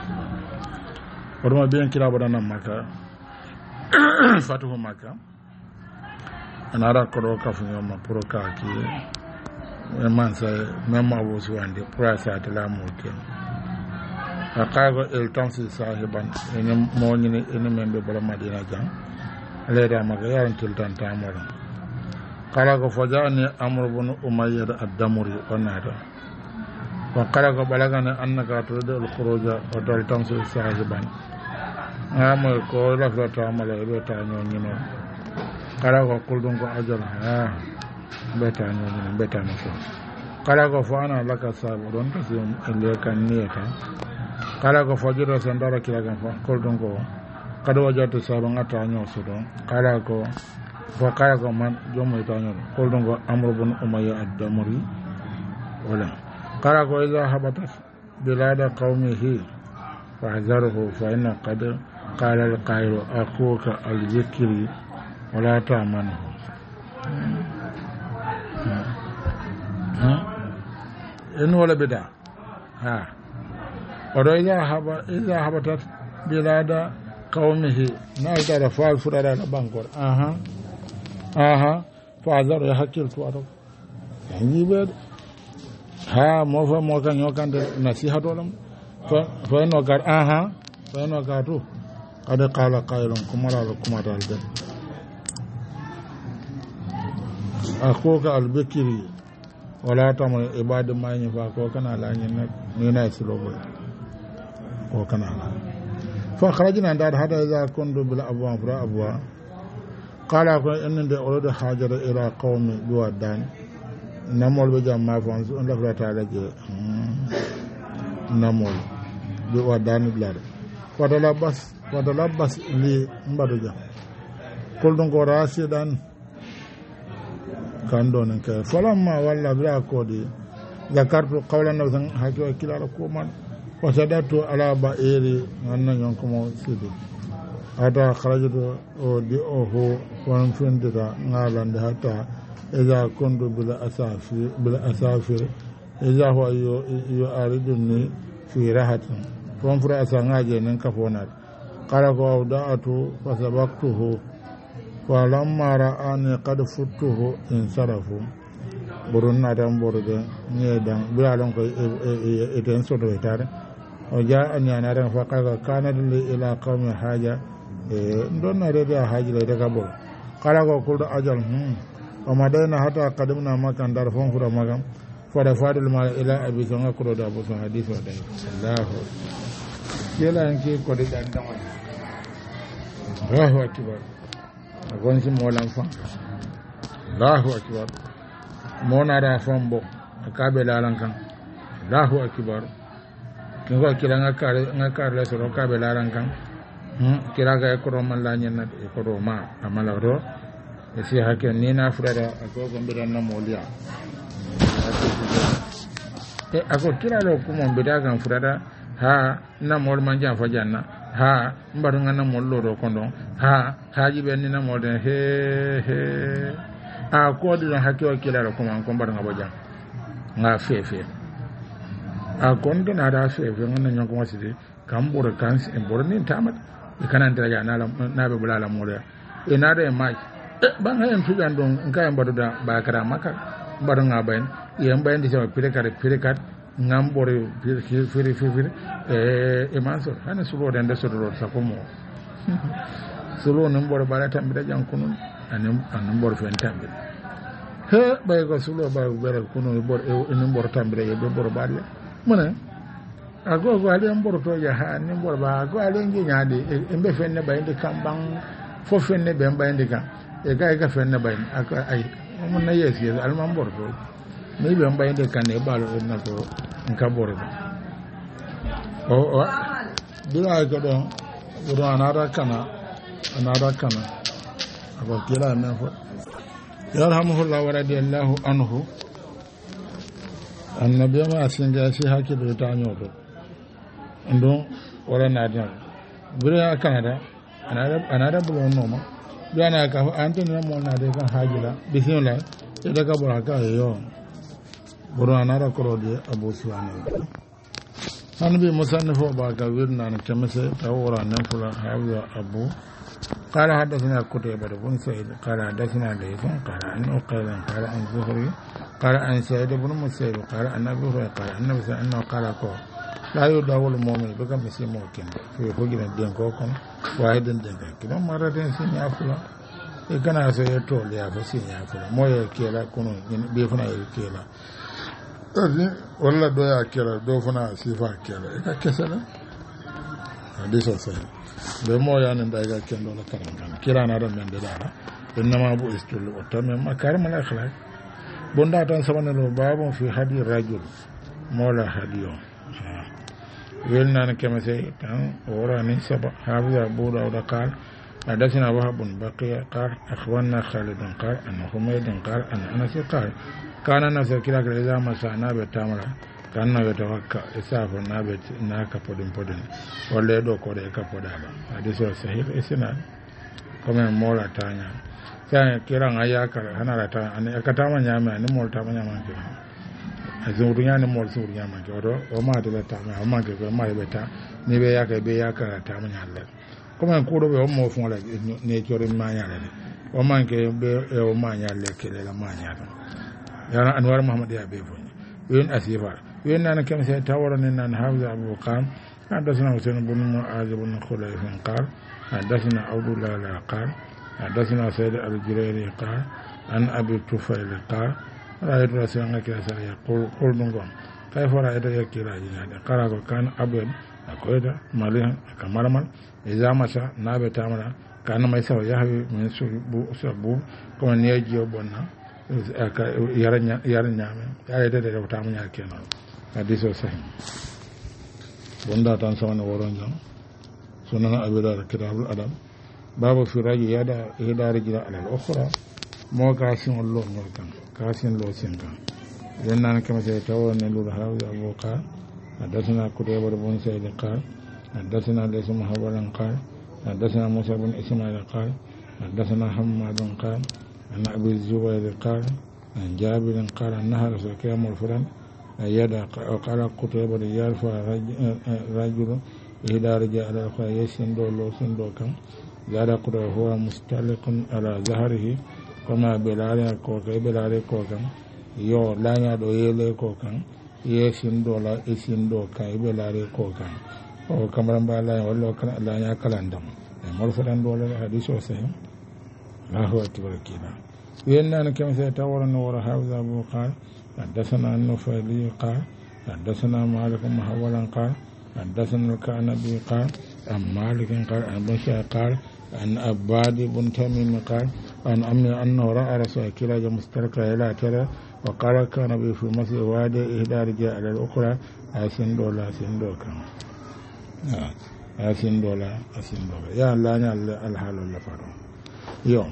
ورما بين كلا بدنا مكة فتح مكة أنا أرى كدو كفن يوم بروكاكي من سي مم أبو سفيان دي براسات لا موتين akago el tansi sahiban ene moñini ene membe bala madina jang leeda maga yaran tiltan tamara kala ko fajani amr ibn umayyah ad-damuri onata wa kala ko balagane annaka to del khuruja wa dal tansi sahiban amo ko la flata amala be ta ñoñino kala ko kuldun ko ajal ha be ta ñoñino be ta no kala ko fana laka sabu don to ele kan nieta kala ko fajiro sandara kila kan ko don ko kado wajatu sabanga ta nyo so don kala ko fo kala ko man jomo ta nyo ko don ko amru bin umayya ad-damri wala kala ko iza habata bilada qaumihi fa hazaruhu fa inna qad qala al-qailu aquka al-zikri wala ta'manu ha en wala bida ha odo iza haba iza habatat bilada qaumihi na ida da fal furara da bankor aha aha fa azar ya hakil to ado yanyi be ha mo fa mo kan yo kan de nasiha to lam fa fa no gar aha fa no gar to kada qala qailun kumara kuma dal de akoka albikiri wala tamal ibadu mayni fa ko kana la nyin ni na sulobo ko kana fa kharajna ndar hada iza kundu bil abwa fra abwa qala ko ennde orodo hajara ila qawmi duwadan namol be jamma fa on la fra taala je namol duwadan blade wadala bas wadala bas li mbadu jam kol don ko rasidan kando nan ka falamma walla bila kodi zakartu qawlan nabi hakwa kilala ko man wa sadatu ala ba'iri wannan yankumo sidi hata kharajtu o di o ho wan findira ngalande hatta iza kundu bila asafir bila asafir iza huwa yo yo ariduni fi rahatin fon fura asa ngaje nen kafona qala ko da'atu fa sabaqtuhu fa lamma ra'ani qad futtuhu in sarafu burun na dan burde ne dan bialon ko e ten sodo etare o ja an yana ran fa qala kana li ila qawmi haja e ndonna de haji le daga bol qala ko kuldu ajal hum o madana hata qadimna makan dar fon fura magam fada fadul ma ila abi zonga ko da bo son hadith wa dai Allahu yela anki ko de dan dan Allahu akbar agon si molan fa Allahu akbar mona da fombo akabe lalan kan Allahu akbar kin ko kila ngakare ngakare so kabe lalan kan hmm kira ga ko man la nyen na ko do ma amala ro e si hakke ni na furada ko ko mbidan na moliya e ako kira lo ko mon bida kan furada ha na mol man jan fajanna ha mbaru ngana mol lo do kondo ha haji ben ni na mol de he he a ko di na hakke o kira lo ko man ko mbaru ngabo jang nga fefe a kondo na da fefe ngana nyon ko wasidi kambur kan en borni tamat e kanan daraja na na be bulala mol ya e na da mai ban hayan tujan don in kayan bado da ba kara maka bado nga bayan yan bayan da sama pire kare pire kat ngam bore firi firi firi eh e manso hana sulo da so do sa ko mo sulo nan bore bala tambi da jan kunun anan anan bore fen tambi he bay ko sulo ba bere kunun bore e nan bore tambi da be bore balle mana ago go ale mbor to ya ha ni mbor ba go ale ngi nyaade e be fen ne bayan de kambang fo fen ne be bayan de kan e ga ga fen na bayin aka ai mun na yes yes alman bordo ne be bayin de kan e balo na ko in ka bordo o o dura ga don dura anara kana anara kana aba kila na fo yarhamuhullahu wa radiyallahu anhu annabi ma singa shi hakido ta nyodo ndo wala na dan bura kana da anara anara bulo no ma yana ka antoni na mona de kan hajira bismillah e daga baraka yo burana ra korode abu suwana hanbi musannifo ba ka wirna na kamase tawara nan fula hawiya abu qala hadathana kutayba ibn sa'id qala hadathana laythun qala an uqaylan qala an zuhri qala an sa'id ibn musayyib qala an abu hurairah qala annabi sallallahu qala ko la yudawul mu'min bi kam si mo ken fi hogina den ko kon wahidin den ka kidan maraden sin ya fula e kana so ye to ya fa sin ya fula mo ye kela kono be funa ye kela tadi walla do ya kela do funa sifa kela e ka kesala hadisa sai be mo ya nan da ga kendo la karan kan kira na da men da dara inma bu istul wa tamam makarim al akhlaq bonda tan sabana lo babun fi hadi rajul mola hadiyo ولنا كما سيتان وراني سبع حافظ أبو داود قال حدثنا وهب بقي قال أخبرنا خالد قال أن حميد قال أن أنس قال كان الناس كلا كلا إذا مسعنا بتامرا كان يتوقع إساف النابت ناك بدن بدن ولا يدو كود يكبدالا حديث صحيح إسناد كما مولا تانيا سان كلا عياك هنا لا تان أنا كتاما نعمة أنا مولا تاما نعمة azurinya ni mol surinya ma jodo o ma de ta ma ma ke ma be ta ni be ya ke be ya ka ta ma nyalla kuma ko do be o mo fon la ne jore ma nyalla ni o ma ke be o ma nyalla ke la ma nyalla ya anwar muhammad ya be fon yen asifa yen nan kam sai tawara ni nan hawza abu qam hadathana husain ibn mu'adh ibn khulayf qal hadathana abdullah la qal hadathana sayyid al-jurayri qal an abi tufail qal رأيت رسول الله كذا يقول قل نقول كيف رأيت يكيرا جنادا قال كان أبد أقول مالها كمرمل إذا مشى نابة تامرا كان ما يسوي يهوي من سبو سبو كما نيجي وبنا يرنيا يرنيا يا ده ده تامنيا كنا حديث صحيح بندا تانسون ورانجا سنن أبي دار كتاب الأدب باب في رجل يدا يدا رجل على الأخرى mo kasin Allah mo kan kasin lo sin kan dan nan kama sai tawo ne lu hawi abuka hadathana kutayba ibn sa'id qal hadathana laysa muhawaran qal حدثنا موسى بن إسماعيل قال حدثنا حماد قال عن أبي الزبير قال عن جابر قال أنها رسول كام الفلان يدع وقال قتيبة يرفع رجل إلى رجال الأخرى يسندو لو سندو كم زاد قتيبة هو مستلق على ظهره كما بلال كوكا بلال كوكا يو لا يدو يلي كوكا يسندو لا يسندو كا بلال كوكا أو كمران بالا ولا لا يكلندم مرفلان دول الحديث وسهم لا هو تبركينا وإننا كما سيتورن ورحافظ أبو قال حدثنا النفيلي قال حدثنا مالك محولا قال حدثنا الكعنبي قال عن مالك قال عن بشير قال عن عباد بن تميم قال عن أمي أنه رأى رسول كلاج مستركة إلى ترى وقال كان بي في مسجد وادي إحدى رجال على الأخرى أسين دولا أسين دولا أسين دولا أسين دولا يا الله الحال ولا فارو يوم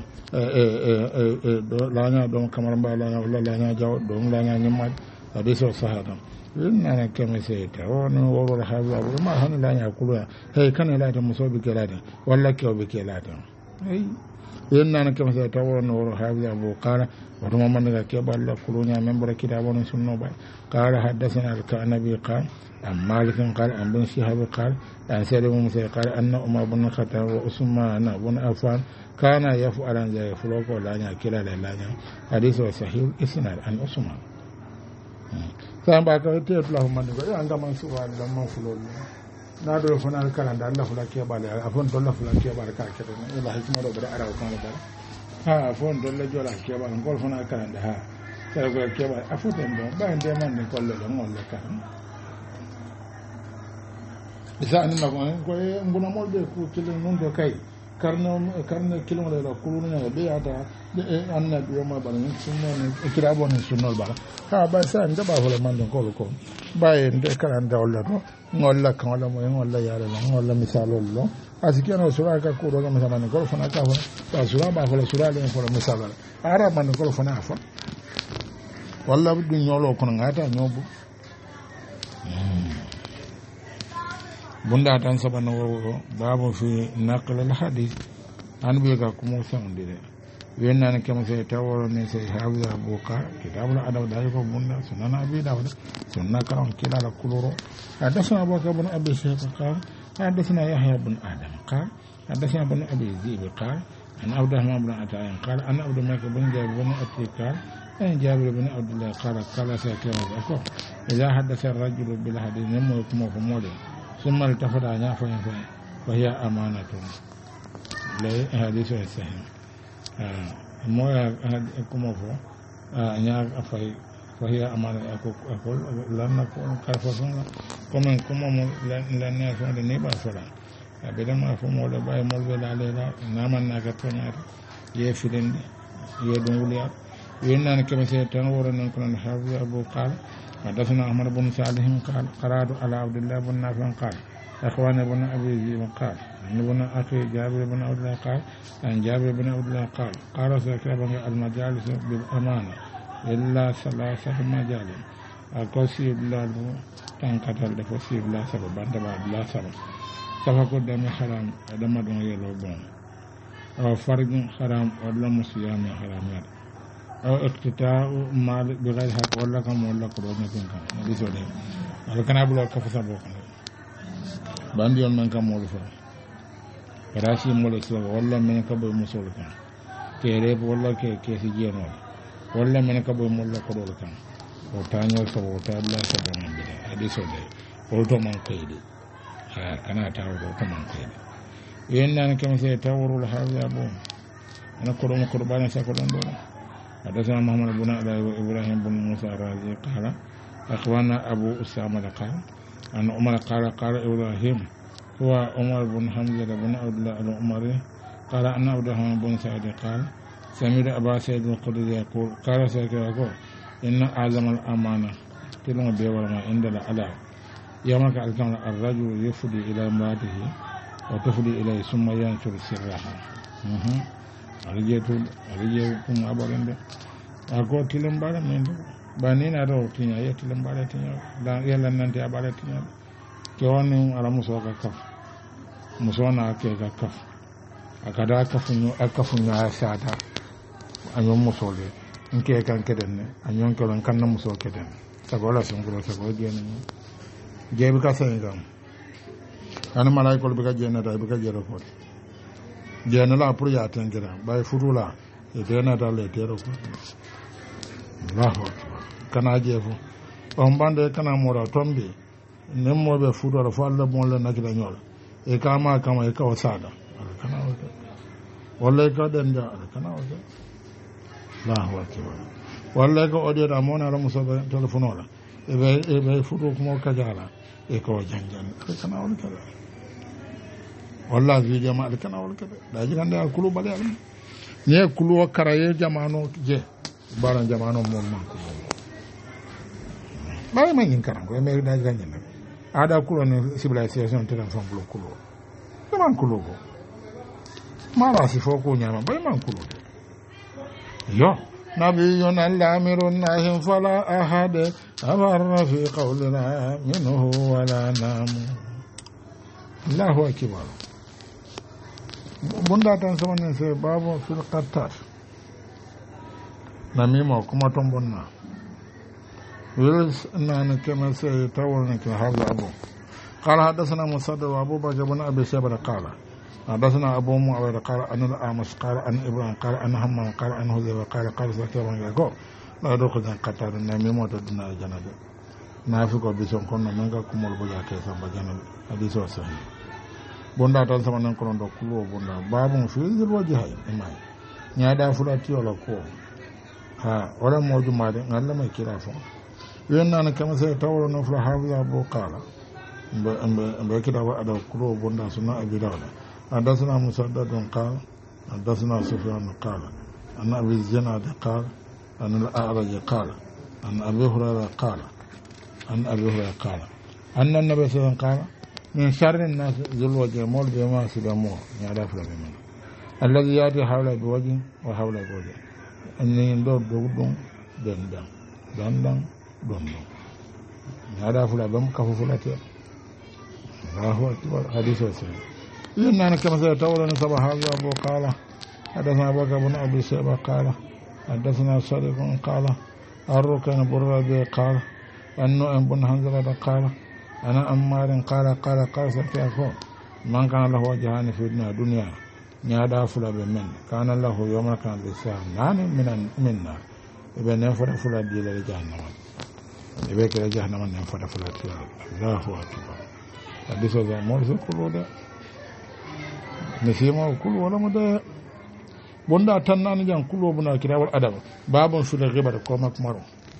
laña ɗon camaramba laña walla laña jaw ɗon laña ñimmat adi so sahatan nana keme seyta woni worol haɓaɓo ma hani laña kuluya hey kane laate musoɓe kelate walla kewɓe kelate ey yen nana keme seyta woni worol haɓaɓo qala wotoma mandiga keɓalla kuluña men ɓora kitabu no sunnoɓa qala haddasana alkanabi qal عن مالك قال عن بن شهاب قال عن سالم بن مسيب قال أن عمر بن الخطاب وعثمان بن عفان كان يفعل ذلك فلوك ولا كلا لا حديث صحيح إسناد عن عثمان فأنا بقول تيت له من يقول عندما سؤال لما فلول نادر فنا الكلام ده الله فلا كي بالي أفون الله فلا كي بالي كذا الله يسمع له بدأ أراه كمان ده ها أفون الله جل كي بالي نقول فنا الكلام ده ها تقول كي بالي أفون ده بعدين ده من نقول له نقول له كلام isa ni na ko e nguna molbe ku kilin non do kay karno karno kilon la kulun na be ata anna biyo ma ban sunno ne kirabo ne sunno ba ha ba sa nda ba wala man ko ko ba e nde karan da wala no ngolla kan wala mo ngolla yare no ngolla misalo lo asikeno sura ka ko do ma sama ko fana ka fa sura ba wala sura le ko misalo ara man ko fana fa walla du nyolo ko ngata nyobu bunda tan sabana wo babu fi naql al hadith an bi ga kuma san dire wenna ne kama sai taworo ne sai hawiza buka kitabul adab da ko bunda sunan abi dawud sunna karam kila la kuluro hadathana abu bakr ibn abi shaykh qala hadathana yahya ibn adam qala hadathana ibn abi zib qala an abdurrahman ibn ata'in qala an abd malik ibn jabir ibn atikal an jabir ibn abdullah qala qala sai kama ko idha hadatha ar-rajul bil hadith nemu kuma ko mole ثم التفت عن فين فين وهي أمانة لا حديث الصحيح مو كم هو أنيا أفاي وهي أمانة أقول أقول لأن نكون كافرون كم كم لأن يفعل نبأ فلان بدل ما فهم ولا باي مول ولا لا نامن نكتونيا يفيدن يدونوليا وإننا كم سيتنور نكون نحافظ أبو قال حدثنا أحمد بن صالح قال قرأت على عبد الله بن نافع قال أخوان بن أبي ذئب قال عن ابن أخي جابر بن عبد الله قال عن جابر بن عبد الله قال قال سكرب المجالس بالأمانة إلا ثلاثة مجالس أقصي بلاد تنقتل لفصي بلا سبب بندبا بلا سبب سفك الدم حرام دم دون يلو بون أو فرج حرام ولا مسيام حرام يد أو اقتطاع مال بغير حق ولا كم ولا كرونا كم كم بيسوده هذا كنا بقول كفسا بوكنا بانديون من كم مولفا راسي مولسوا ولا من كبر مسولكا كيرب ولا كي كيسيجينو ولا من كبر مولا كرولكا وتانيو سبوتا لا سبنا بيدا هذا سوده ولتو من كيدي ها كنا تاو ولتو من كيدي وين كم سيتاورو لهذا أبو أنا كروم كربان سكولون دولا حدثنا محمد بن إبراهيم بن موسى الرازي قال أخوانا أبو أسامة قال أن عمر قال قال إبراهيم هو عمر بن حمزة بن عبد الله العمري قال أن عبد الرحمن بن سعد قال سمعت أبا سعيد الخدري يقول قال سعيد يقول إن أعظم الأمانة تلوم بيورما عند العلاء يومك الرجل يفضي إلى امرأته وتفضي إليه ثم ينشر سرها alijetul alijew kum abarende ako tilim bara men bani na do tinya ye tilim bara tinya da yalla nante abara tinya ke woni ala muso ka kaf musona ke ga kaf akada kafunyo akafunyo asada anyon musole nke kan keden ne anyon kolon kan na muso keden sagola sungulo sago jeni jebi ka sengam ana malay ko be ka jena da be ka jero ko jena la pour ya tengira bay futula e dena da le tero ko Allahu akbar kana jefu on bande kana mora tombe nemmo be futula fo Allah bon le nakira nyol e kama kama e ka wasada kana wata wallahi ka den da kana wata Allahu akbar wallahi ko odi da mona la muso be telefono la e be e be futu ko ka jala e ko janjan kana won kada wallahi jama al kana won kada da jigan da kulu bale al ne kulu karaye jamano je baran jamano mom man ko bay man yin karam ko me da jigan ne ada kulu ne civilisation te dan fam blo kulu man kulu ko mara si fo ko nyama bay man kulu yo nabiyun al-amirun nahim fala ahad amarna fi qawlina minhu wala namu Allahu akbar bunda tan samanen se babo fil qattar namimo kuma ton bonna wilis nan kema se tawon ke hawla abu qala hadathana musaddad wa abu bakr ibn abi shaybah qala حدثنا أبو معاوية قال أن الأعمش قال أن إبراهيم قال أن همام قال أن هذيل قال قال سكيرون يقول لا يدخل جن قطار النمي موت الدنيا جنازة نافق بيسون كنا منك كمول بجا كيسان بجنازة حديث صحيح بوندا تال سما نكون دو كلو بوندا بابون في ذل وجهاي إماي نيادا فلاتي ولا كو ها ولا موجو مالي نغلا ما كيرا فون ينان كما سيتاولو نفلا حافظ أبو قال مب مب كده وأدا كلو بوندا سنا أبي داود حدثنا مسدد قال حدثنا سفيان قال أن أبي الزناد قال أن الأعرج قال أن أبي هريرة قال أن أبي هريرة قال أن النبي صلى الله عليه وسلم قال من شر الناس ذو الوجه مول بما سبموه يعرف لمن الذي يأتي حوله بوجه وحوله بوجه أن يندور دودون دندن دندن دندن يعرف لبم كفولته الله أكبر حديث سنة لأن كما سيتولى صباح هذا أبو قال حدثنا أبو بكر بن أبي شيبة قال حدثنا صديق قال الركن برد قال النعم بن حنظلة قال أنا أمار قال قال قال سكيكو من كان له وجهان في الدنيا نيادا فلا بمن كان له يوم كان بسام نان من من نار ابن نفر فلا دي لجهنم ابن كلا جهنم نفر فلا دي الله أكبر حديث ذا مرسل كله nisima kulu wala mo da bonda tan nan jan kulu buna kirawal adaba babon su da riba da koma kumaro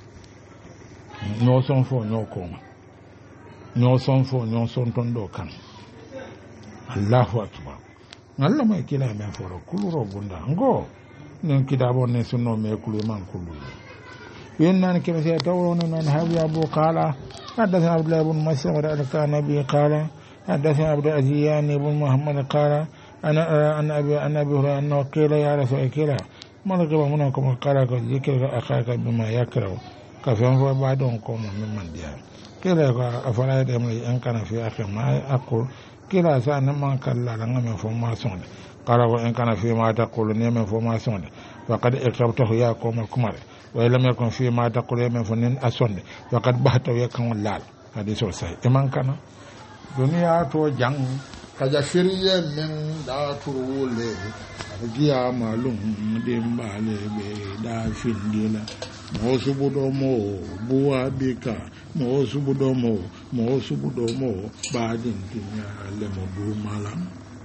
no son fo no koma no son fo no son ton do kan Allahu akbar Allah mai kila me foro kulu ro bonda ngo nen kidabo ne sunno me kulu man kulu yen nan ke se tawo non habi abu qala hadathana abdullah ibn mas'ud al-kanabi qala hadathana abdul aziyan ibn muhammad qala أنا أنا أبي أنا أبي هريرة أنه قيل يا رسول الله ما رغب منكم قال ذكر أخاك بما يكره كفهم فبعدهم قوم ممن ديار قيل أفلا يدعم إن كان في أخي ما أقول قيل سأنا من كلا لنا من فما سون قال وإن كان في ما تقول نيم فما سون فقد اكتبته يا قوم الكمر وإن لم يكن في ما تقول نيم فنن أسون فقد بحث يكون اللال هذه صحيح إمان كان دنيا تو جang kaja firiye min da turule giya malum dimbale be da findila mo subudo mo buwa bika mo subudo mo mo subudo mo badin dunya le mo du malam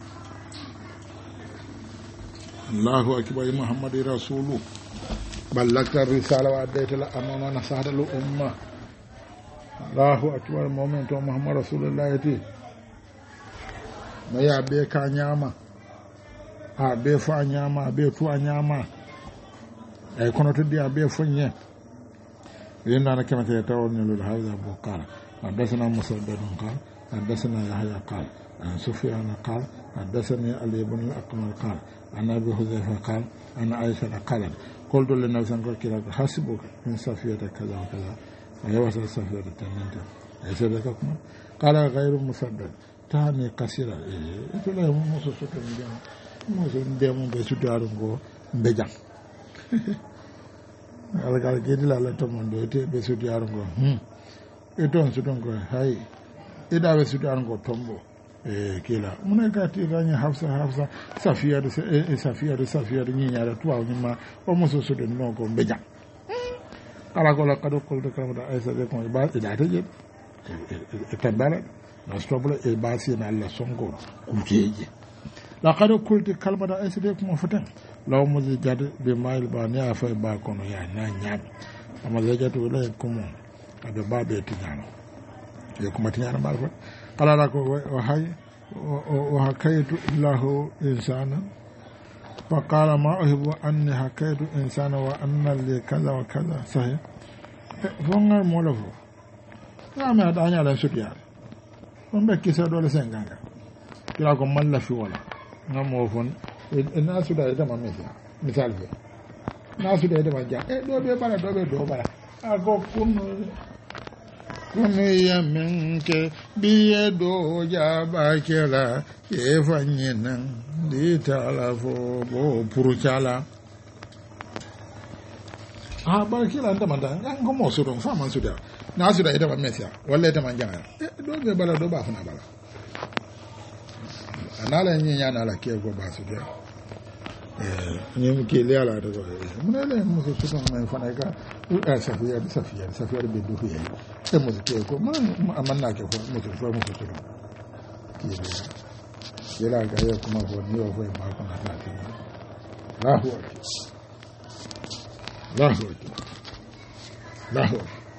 Allahu akbar Muhammad rasulu ballaka risala wa adaytala amama nasahadul umma Allahu akbar momento Muhammad rasulullah yati maya be ka nyama a be fa nyama be tu nyama e kono to dia be fonye yenda na kema te tawon ne lul hawza bu qala hadathana musaddad qala hadathana yahya qala an sufyan qala hadathani ali ibn al-aqmal qala ana abi hudhayfa qala ana aisha qala qultu lin nabi sallallahu alaihi wasallam hasibuka min safiyata kaza kaza aywa safiyata tananta aysa baka kuma kala gayru musaddad tani kasira e to la mo so so to ndem mo so ndem be sudaru go be jam ala kala gedi la la to mon do te be sudaru go hm e ton su don go hay e da be sudaru go tombo e kila muna ka ti ganya hafsa hafsa safiya da e safiya da safiya da nyinya da tuwa ni ma o mo so so do no go be jam kala ko la kado ko de kamata aisa be ko ba ida ta je e tambala na stobla e basi na Allah songo kujeje la kado kulti kalmata aisa be ko fotan law mo je jade be mail ba ne afa ba kono ya na nyaam amma je jatu la ko mo abe ba be tinyano e ko matinyana ba fa kala la ko o hay o hakaytu illahu insana فقال ما أحب أني حكيت إنسانا وأن لي كذا وكذا صحيح فنغر مولفو نعم أدعني على سوريا فنبكي سادو لسنغانغا كلا كم ملا في ولا نعم وفن الناس دا يدما مثلا مثال في الناس دا يدما جاء إيه دو بي بالا دو بي دو بالا أكو كن كن يمنك بيدو جاباكلا يفنينا di tala fo bo puruchala ah ba kila nda manda ngo mo so don fa man so da na so da ida ba mesia walla ida man janga do be bala do ba fana bala anala nyi nya na la ke go ba so da eh nyi mu ke le ala da go mun le mu so so man fana ka a safiya safiya safiya be do he e mu ke ko man amanna ke ko mu so so mu so so ke yela ga ya kuma ko ni wa ko ba ko na ta ti Allahu akbar Allahu akbar Allahu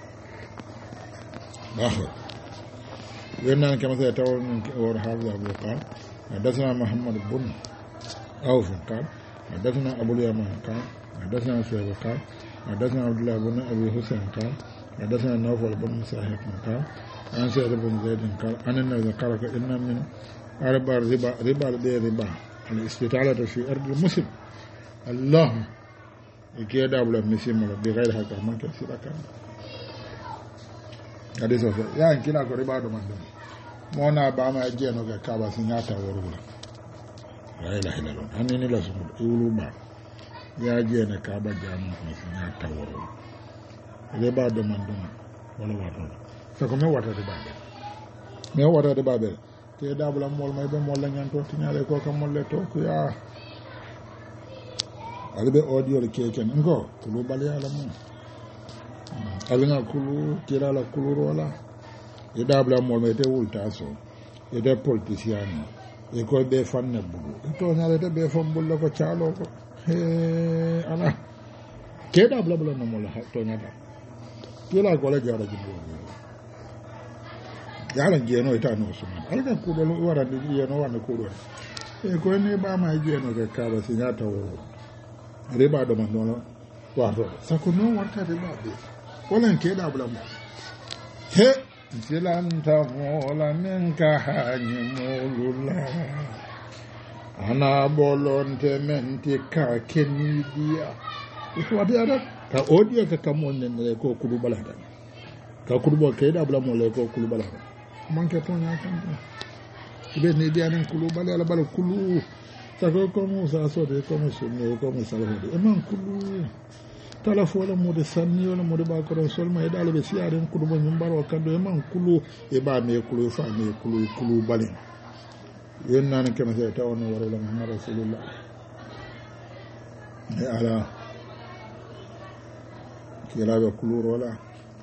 Allahu yana kama sai ta wannan war haza Abu Qan hadathana Muhammad ibn Auf Qan hadathana Abu Yaman Qan hadathana Sa'id Qan hadathana Abdullah ibn Abi Husayn Qan hadathana Nawfal ibn Sa'id Qan an Sa'id ibn Zaid Qan anna zakaraka inna min أربع ربا ربا ربا الاستطالة في أرض المسلم الله يكيد أبلا مسلم بغير حق من كسر كان هذا سوف يعني كلا كربا دمان دمان مونا باما يجينو كابا سنياتا ورغلا لا إله إلا الله أني نلا سمود يقولوا ما يجينا كابا جامو سنياتا ورغلا ربا دمان دمان ولا واتو فكما واتا ربا me wata de babel te dabula mol may be mol la nyan to tinyale ko kam mol le to ku ya albe audio le keken ngo kulu bal ya la mo alina kulu tira la kulu rola e dabula mol may te wulta so e de politicien e ko be fanne bugu to nyale de be fam bul ko chalo ko he ala ke dabula bula no mol to nyata kila ko la jara jibo yala jeno ita no suma alda ko do wara de jeno wana ko do e ko ne ba ma jeno ke ka ba sinya ta wo re ba do man no wa do sa ko no warta de ba be wala ke da bula mo he silanta mola men ka hanyi molula ana bolonte men ti ka keni dia ko wadi ada ka odia ka kamon ne ko kudu balata ka kudu bo ke da bula mo le ko kudu balata manke to nya kan be ne dia nan kulu bale ala bale kulu ta ko ko mo sa so de ko mo so ne ko mo sa de e man kulu tala fo la mo de sanni wala mo de ba ko sol ma e dal be siare kulu bo nyum baro kan do e man kulu e ba me kulu fa me kulu kulu bale yen nan ke ma se ta wona wala Muhammad rasulullah e ala kila be kulu rola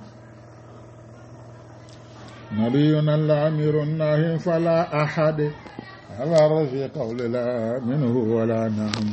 نبينا الأمير الناهي فلا أحد على رفيق قول لا منه ولا نهم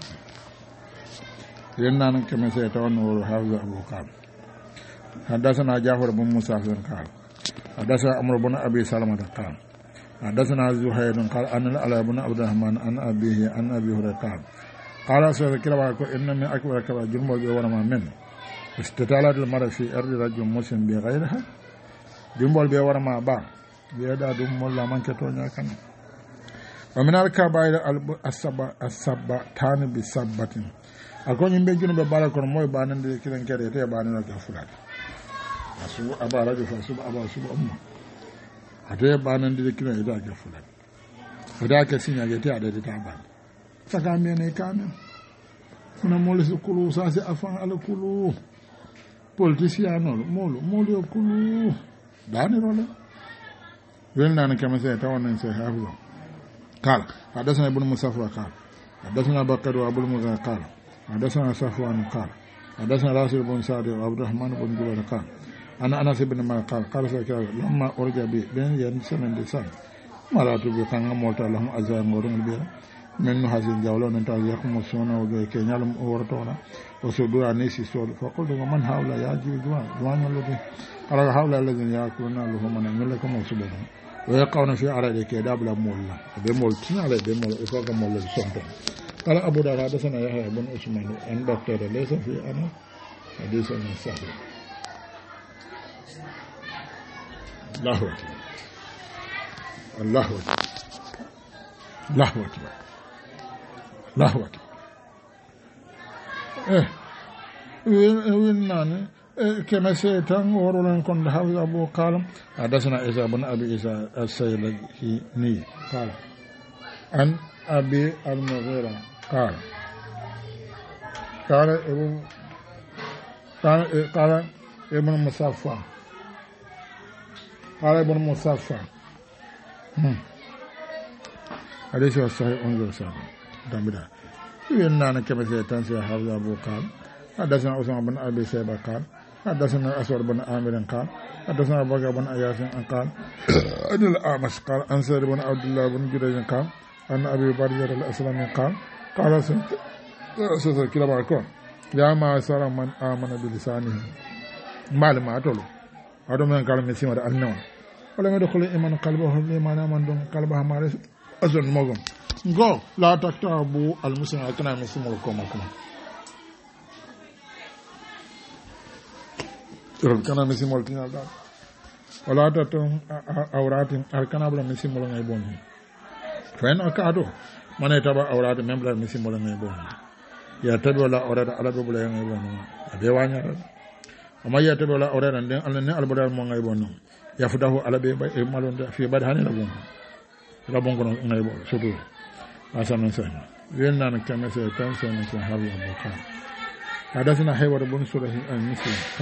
لأننا كما سيتون حافظ أبو قام حدثنا جعفر بن موسى قال حدثنا عمرو بن أبي سلمة قال حدثنا زهير قال أن العلاء بن عبد الرحمن عن أبيه عن أبي هريرة قال قال سيدنا كلا إن من أكبر كبر جنب ورما من استطالت المرء في أرض رجل مسلم بغيرها dimbol be warma ba yeda dum molla manke to nyakan wa min al kabair al asaba asaba tan bi sabatin akon yimbe junu be bala kon moy banande kiran kede te banana ka fulat asu aba radio fa sub aba sub umma ate banan di kilo ida ke fulan ida ke sinya ke ta da ta ban saka me ne kana kuna mole su kulu sa se afan ala kulu politicien no molo molo kulu dani role wel nan kama se tawon nan se hafu قال حدثنا ابن مصفى قال حدثنا بكر وابو المغا قال حدثنا صفوان قال حدثنا راشد بن سعد وعبد الرحمن بن جبير قال انا انس بن مالك قال قال لما ارجع بين ينسن لسان مرات بكان موت لهم ازا ngorun bi men hasin jawlo nan ta yakum sona o ge ke nyalum o wortona o so dura ne si so fa ko do man hawla ya ji duwa duwa nyalo de ala hawla alladhi yakuluna lahum man nyalla kam so do ويقعون في عرض كداب لا مولا بمول تنا لا بمول فوق مول سنت قال ابو داود حدثنا يحيى بن عثمان ان دكتور ليس في انا حديث صحيح الله اكبر الله اكبر الله اكبر الله اكبر ايه وين ناني كما سيتان ورولن كون حافظ ابو قالم حدثنا عيسى بن ابي عيسى السيلهي قال عن ابي المغيرة قال قال ابو قال قال ابن مصفى قال ابن مصفى حديث صحيح انظر سابق دمدا وين كما سيتان سي حافظ ابو قالم حدثنا عثمان بن ابي شيبه قال حدثنا أسود بن عامر قال حدثنا بكر بن أياس قال أن الأعمش قال عن سعد بن عبد الله بن جريج قال أن أبي برزة الأسلمي قال قال سيدنا كلا كون يا ما سار من آمن بلسانه مال ما أتولو هذا من قال مسيم هذا النوم ولم يدخل إيمان قلبه لما نامن دون قلبه مارس أزن مغم go لا تكتبوا المسلم أكنا مسلم لكم أكنا kana misimol tinal dal wala tatum awratin arkana bla misimol ngay bon fen akado mane taba awrat même la misimol ngay bon ya tabi wala awrat ala do bla ngay bon be wanya amma ya tabi wala awrat den ala ne albadal mo ngay bon ya fudahu ala be e malon fi badhani la bon la bon kono ngay bon surtout asan sen yen nan kamese tan sen sen habi abaka hadathana haywar bun surah al-muslim ka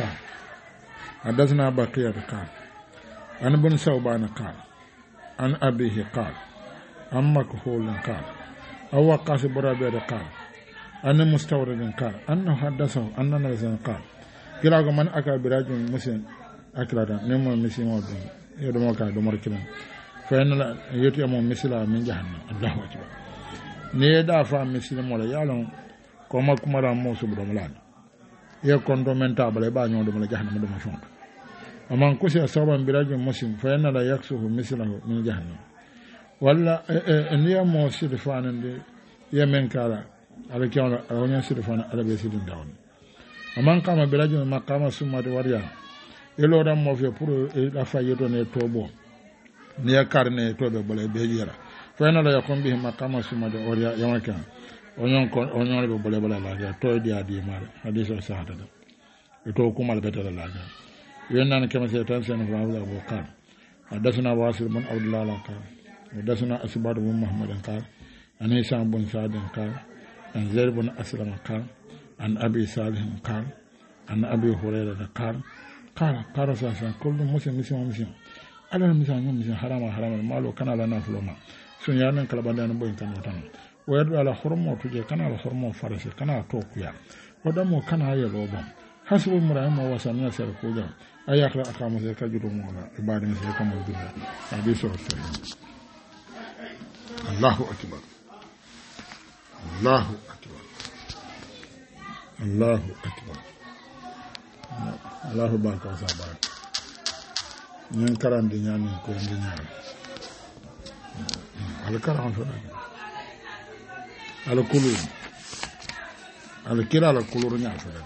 حدثنا بقية قال عن ابن ثوبان قال عن أبيه قال عن مكحول قال أو وقاص برابر قال أن مستورد قال أنه حدثه أن نبي قال كلا من أكل براجل مسلم أكلة نم مسلم ودم يدمو كا دمر كلام فإن يتيم مثلا من جهنم الله أكبر نيدا فام مسلم ولا يعلم كما كما موسى بدملان يكون دومنتا بلا بانيو دم جهنم دم فون aman kusi asaban birajin muslim fa yana la yaksuhu mislahu min jahannam walla niya mo sidfanan de yemen kala ala kyawla awanya sidfana ala be sidin dawon aman kama birajin maqama summa de wariya elo dam mo fe pour la fayeto ne tobo niya karne tobe bole be jira fa yana la yakum bihi maqama summa de wariya yamaka onyon ko onyon be bole bole la ya to dia di mar hadisa sahada to kuma la betala la ينان كما سيتان سنة فاوضة أبو قال حدثنا واصل بن عبد الله قال حدثنا أسبار بن محمد قال عن هشام بن سعد قال عن زيد بن أسلم قال عن أبي صالح قال عن أبي هريرة قال قال قال ساسا كل مسلم مسلم مسلم على المسلم مسلم حرام حرام المال وكان على نافلوما سنيانا كالباندان بوين كانوا تانو ويدو على حرمه تجي كان على حرمه فرسي كان على توقيا ودمو كان هاي الوبام حسب المرأة ووسانيا سيركوجا ayakra akamu se kajudo mola ibadin se kamu billah hadisu sahih Allahu akbar Allahu akbar Allahu akbar Allahu baraka sabar nyen karandi nyani ko ndi nyani al karam fa al kulur al kira al kulur nyani fa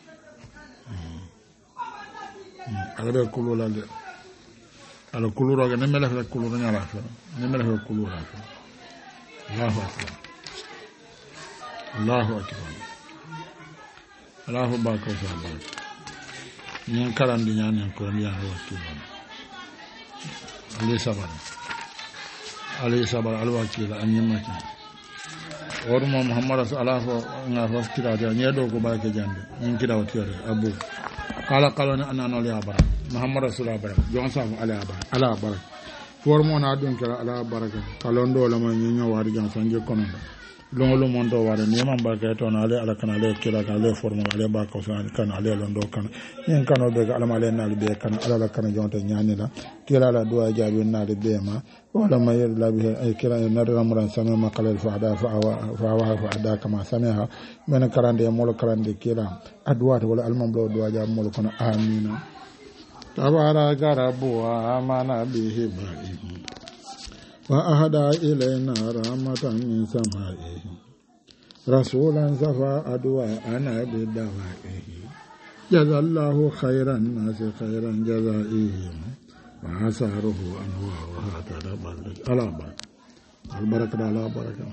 ala be kulo la de ala kulo ro ga ne mele fa kulo nya la fa ne mele fa kulo la fa Allahu akbar Allahu akbar Allahu akbar Allahu akbar nyen karandi nyani ko ni ya ro tu ali sabar ali sabar alwakila anyimaki ormo muhammad sallallahu alaihi wasallam nga faskira da nyedo ko barake jande en kida watiore abu kala kala na anano le abara muhammad sallallahu alaihi wasallam jon sa ala abara ala abara formo na dun kala ala baraka kalondo la ma nyo wari jan sanje kono longolo mondo wara ni man baraka to na ale ala kana le kila kana le formo ale ba ko san kana ale londo kana yen kano be ala male na be kana ala la kana jonta nyani la kila la duwa jabi na de be ma wala ma yer la bi ay kila na ramran sama makal fa ada fa fa fa ada kama samiha men karande molo karande kila adwa wala almam do duwa jabi molo kono amina تبارك ربها آمن به بعيد وأهدى إلينا رحمة من سمائه رسولا صفى أدواءنا بدوائه جزى الله خير الناس خيرا جزائهم وعساره أنواعها تدبر على بركة البركة على بركة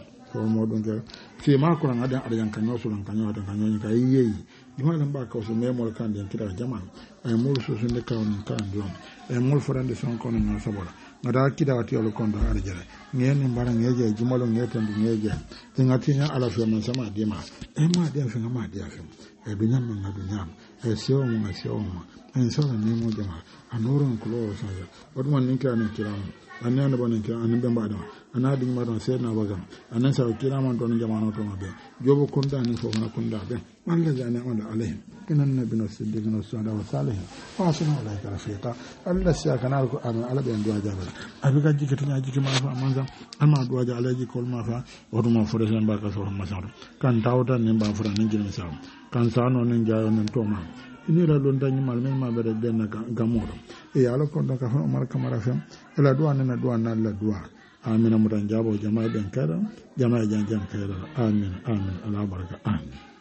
في ما كنا عندنا أرجع كنيا سلام كنيا عندنا كنيا كأيي jumala mbaka so memol kandi en kira jaman ay mul so so ndeka on kan don ay mul farande son kono na sabora ngada kida wati ol kondo arjere ngeni mbara ngeje jumalo ngeten ngeje ngati nya ala fe man sama dima e ma dia fe ma dia fe e dunya man na dunya e sio mo sio mo en so na nemo jama anoro nkulo so ya odman ninka ne kira anna na bonen kira anan bemba da ana din maron sai na bagam anan sa kira man don jama'ano to mabe jobo kunda ni fo na kunda be walla jana wala alaihim kinan nabina siddiqina sada wa salih wa sunu alaika rafiqa alla siya kana ko am ala ben duwa jabal abi ga jike tanya jike ma fa manza alma duwa ja alaji kol ma fa wodu ma fo resen ba ka so ma sa kan tawda ni ba fura ni jini sa kan sano ni jayo ni to ma ini la lon dañi mal men ma bere den gamodo e ala ko do ka fa mar kamara fam ela duwa na duwa na la duwa amina mutan jabo jama'a ben kada jama'a jan jan kada amin amin ala baraka amin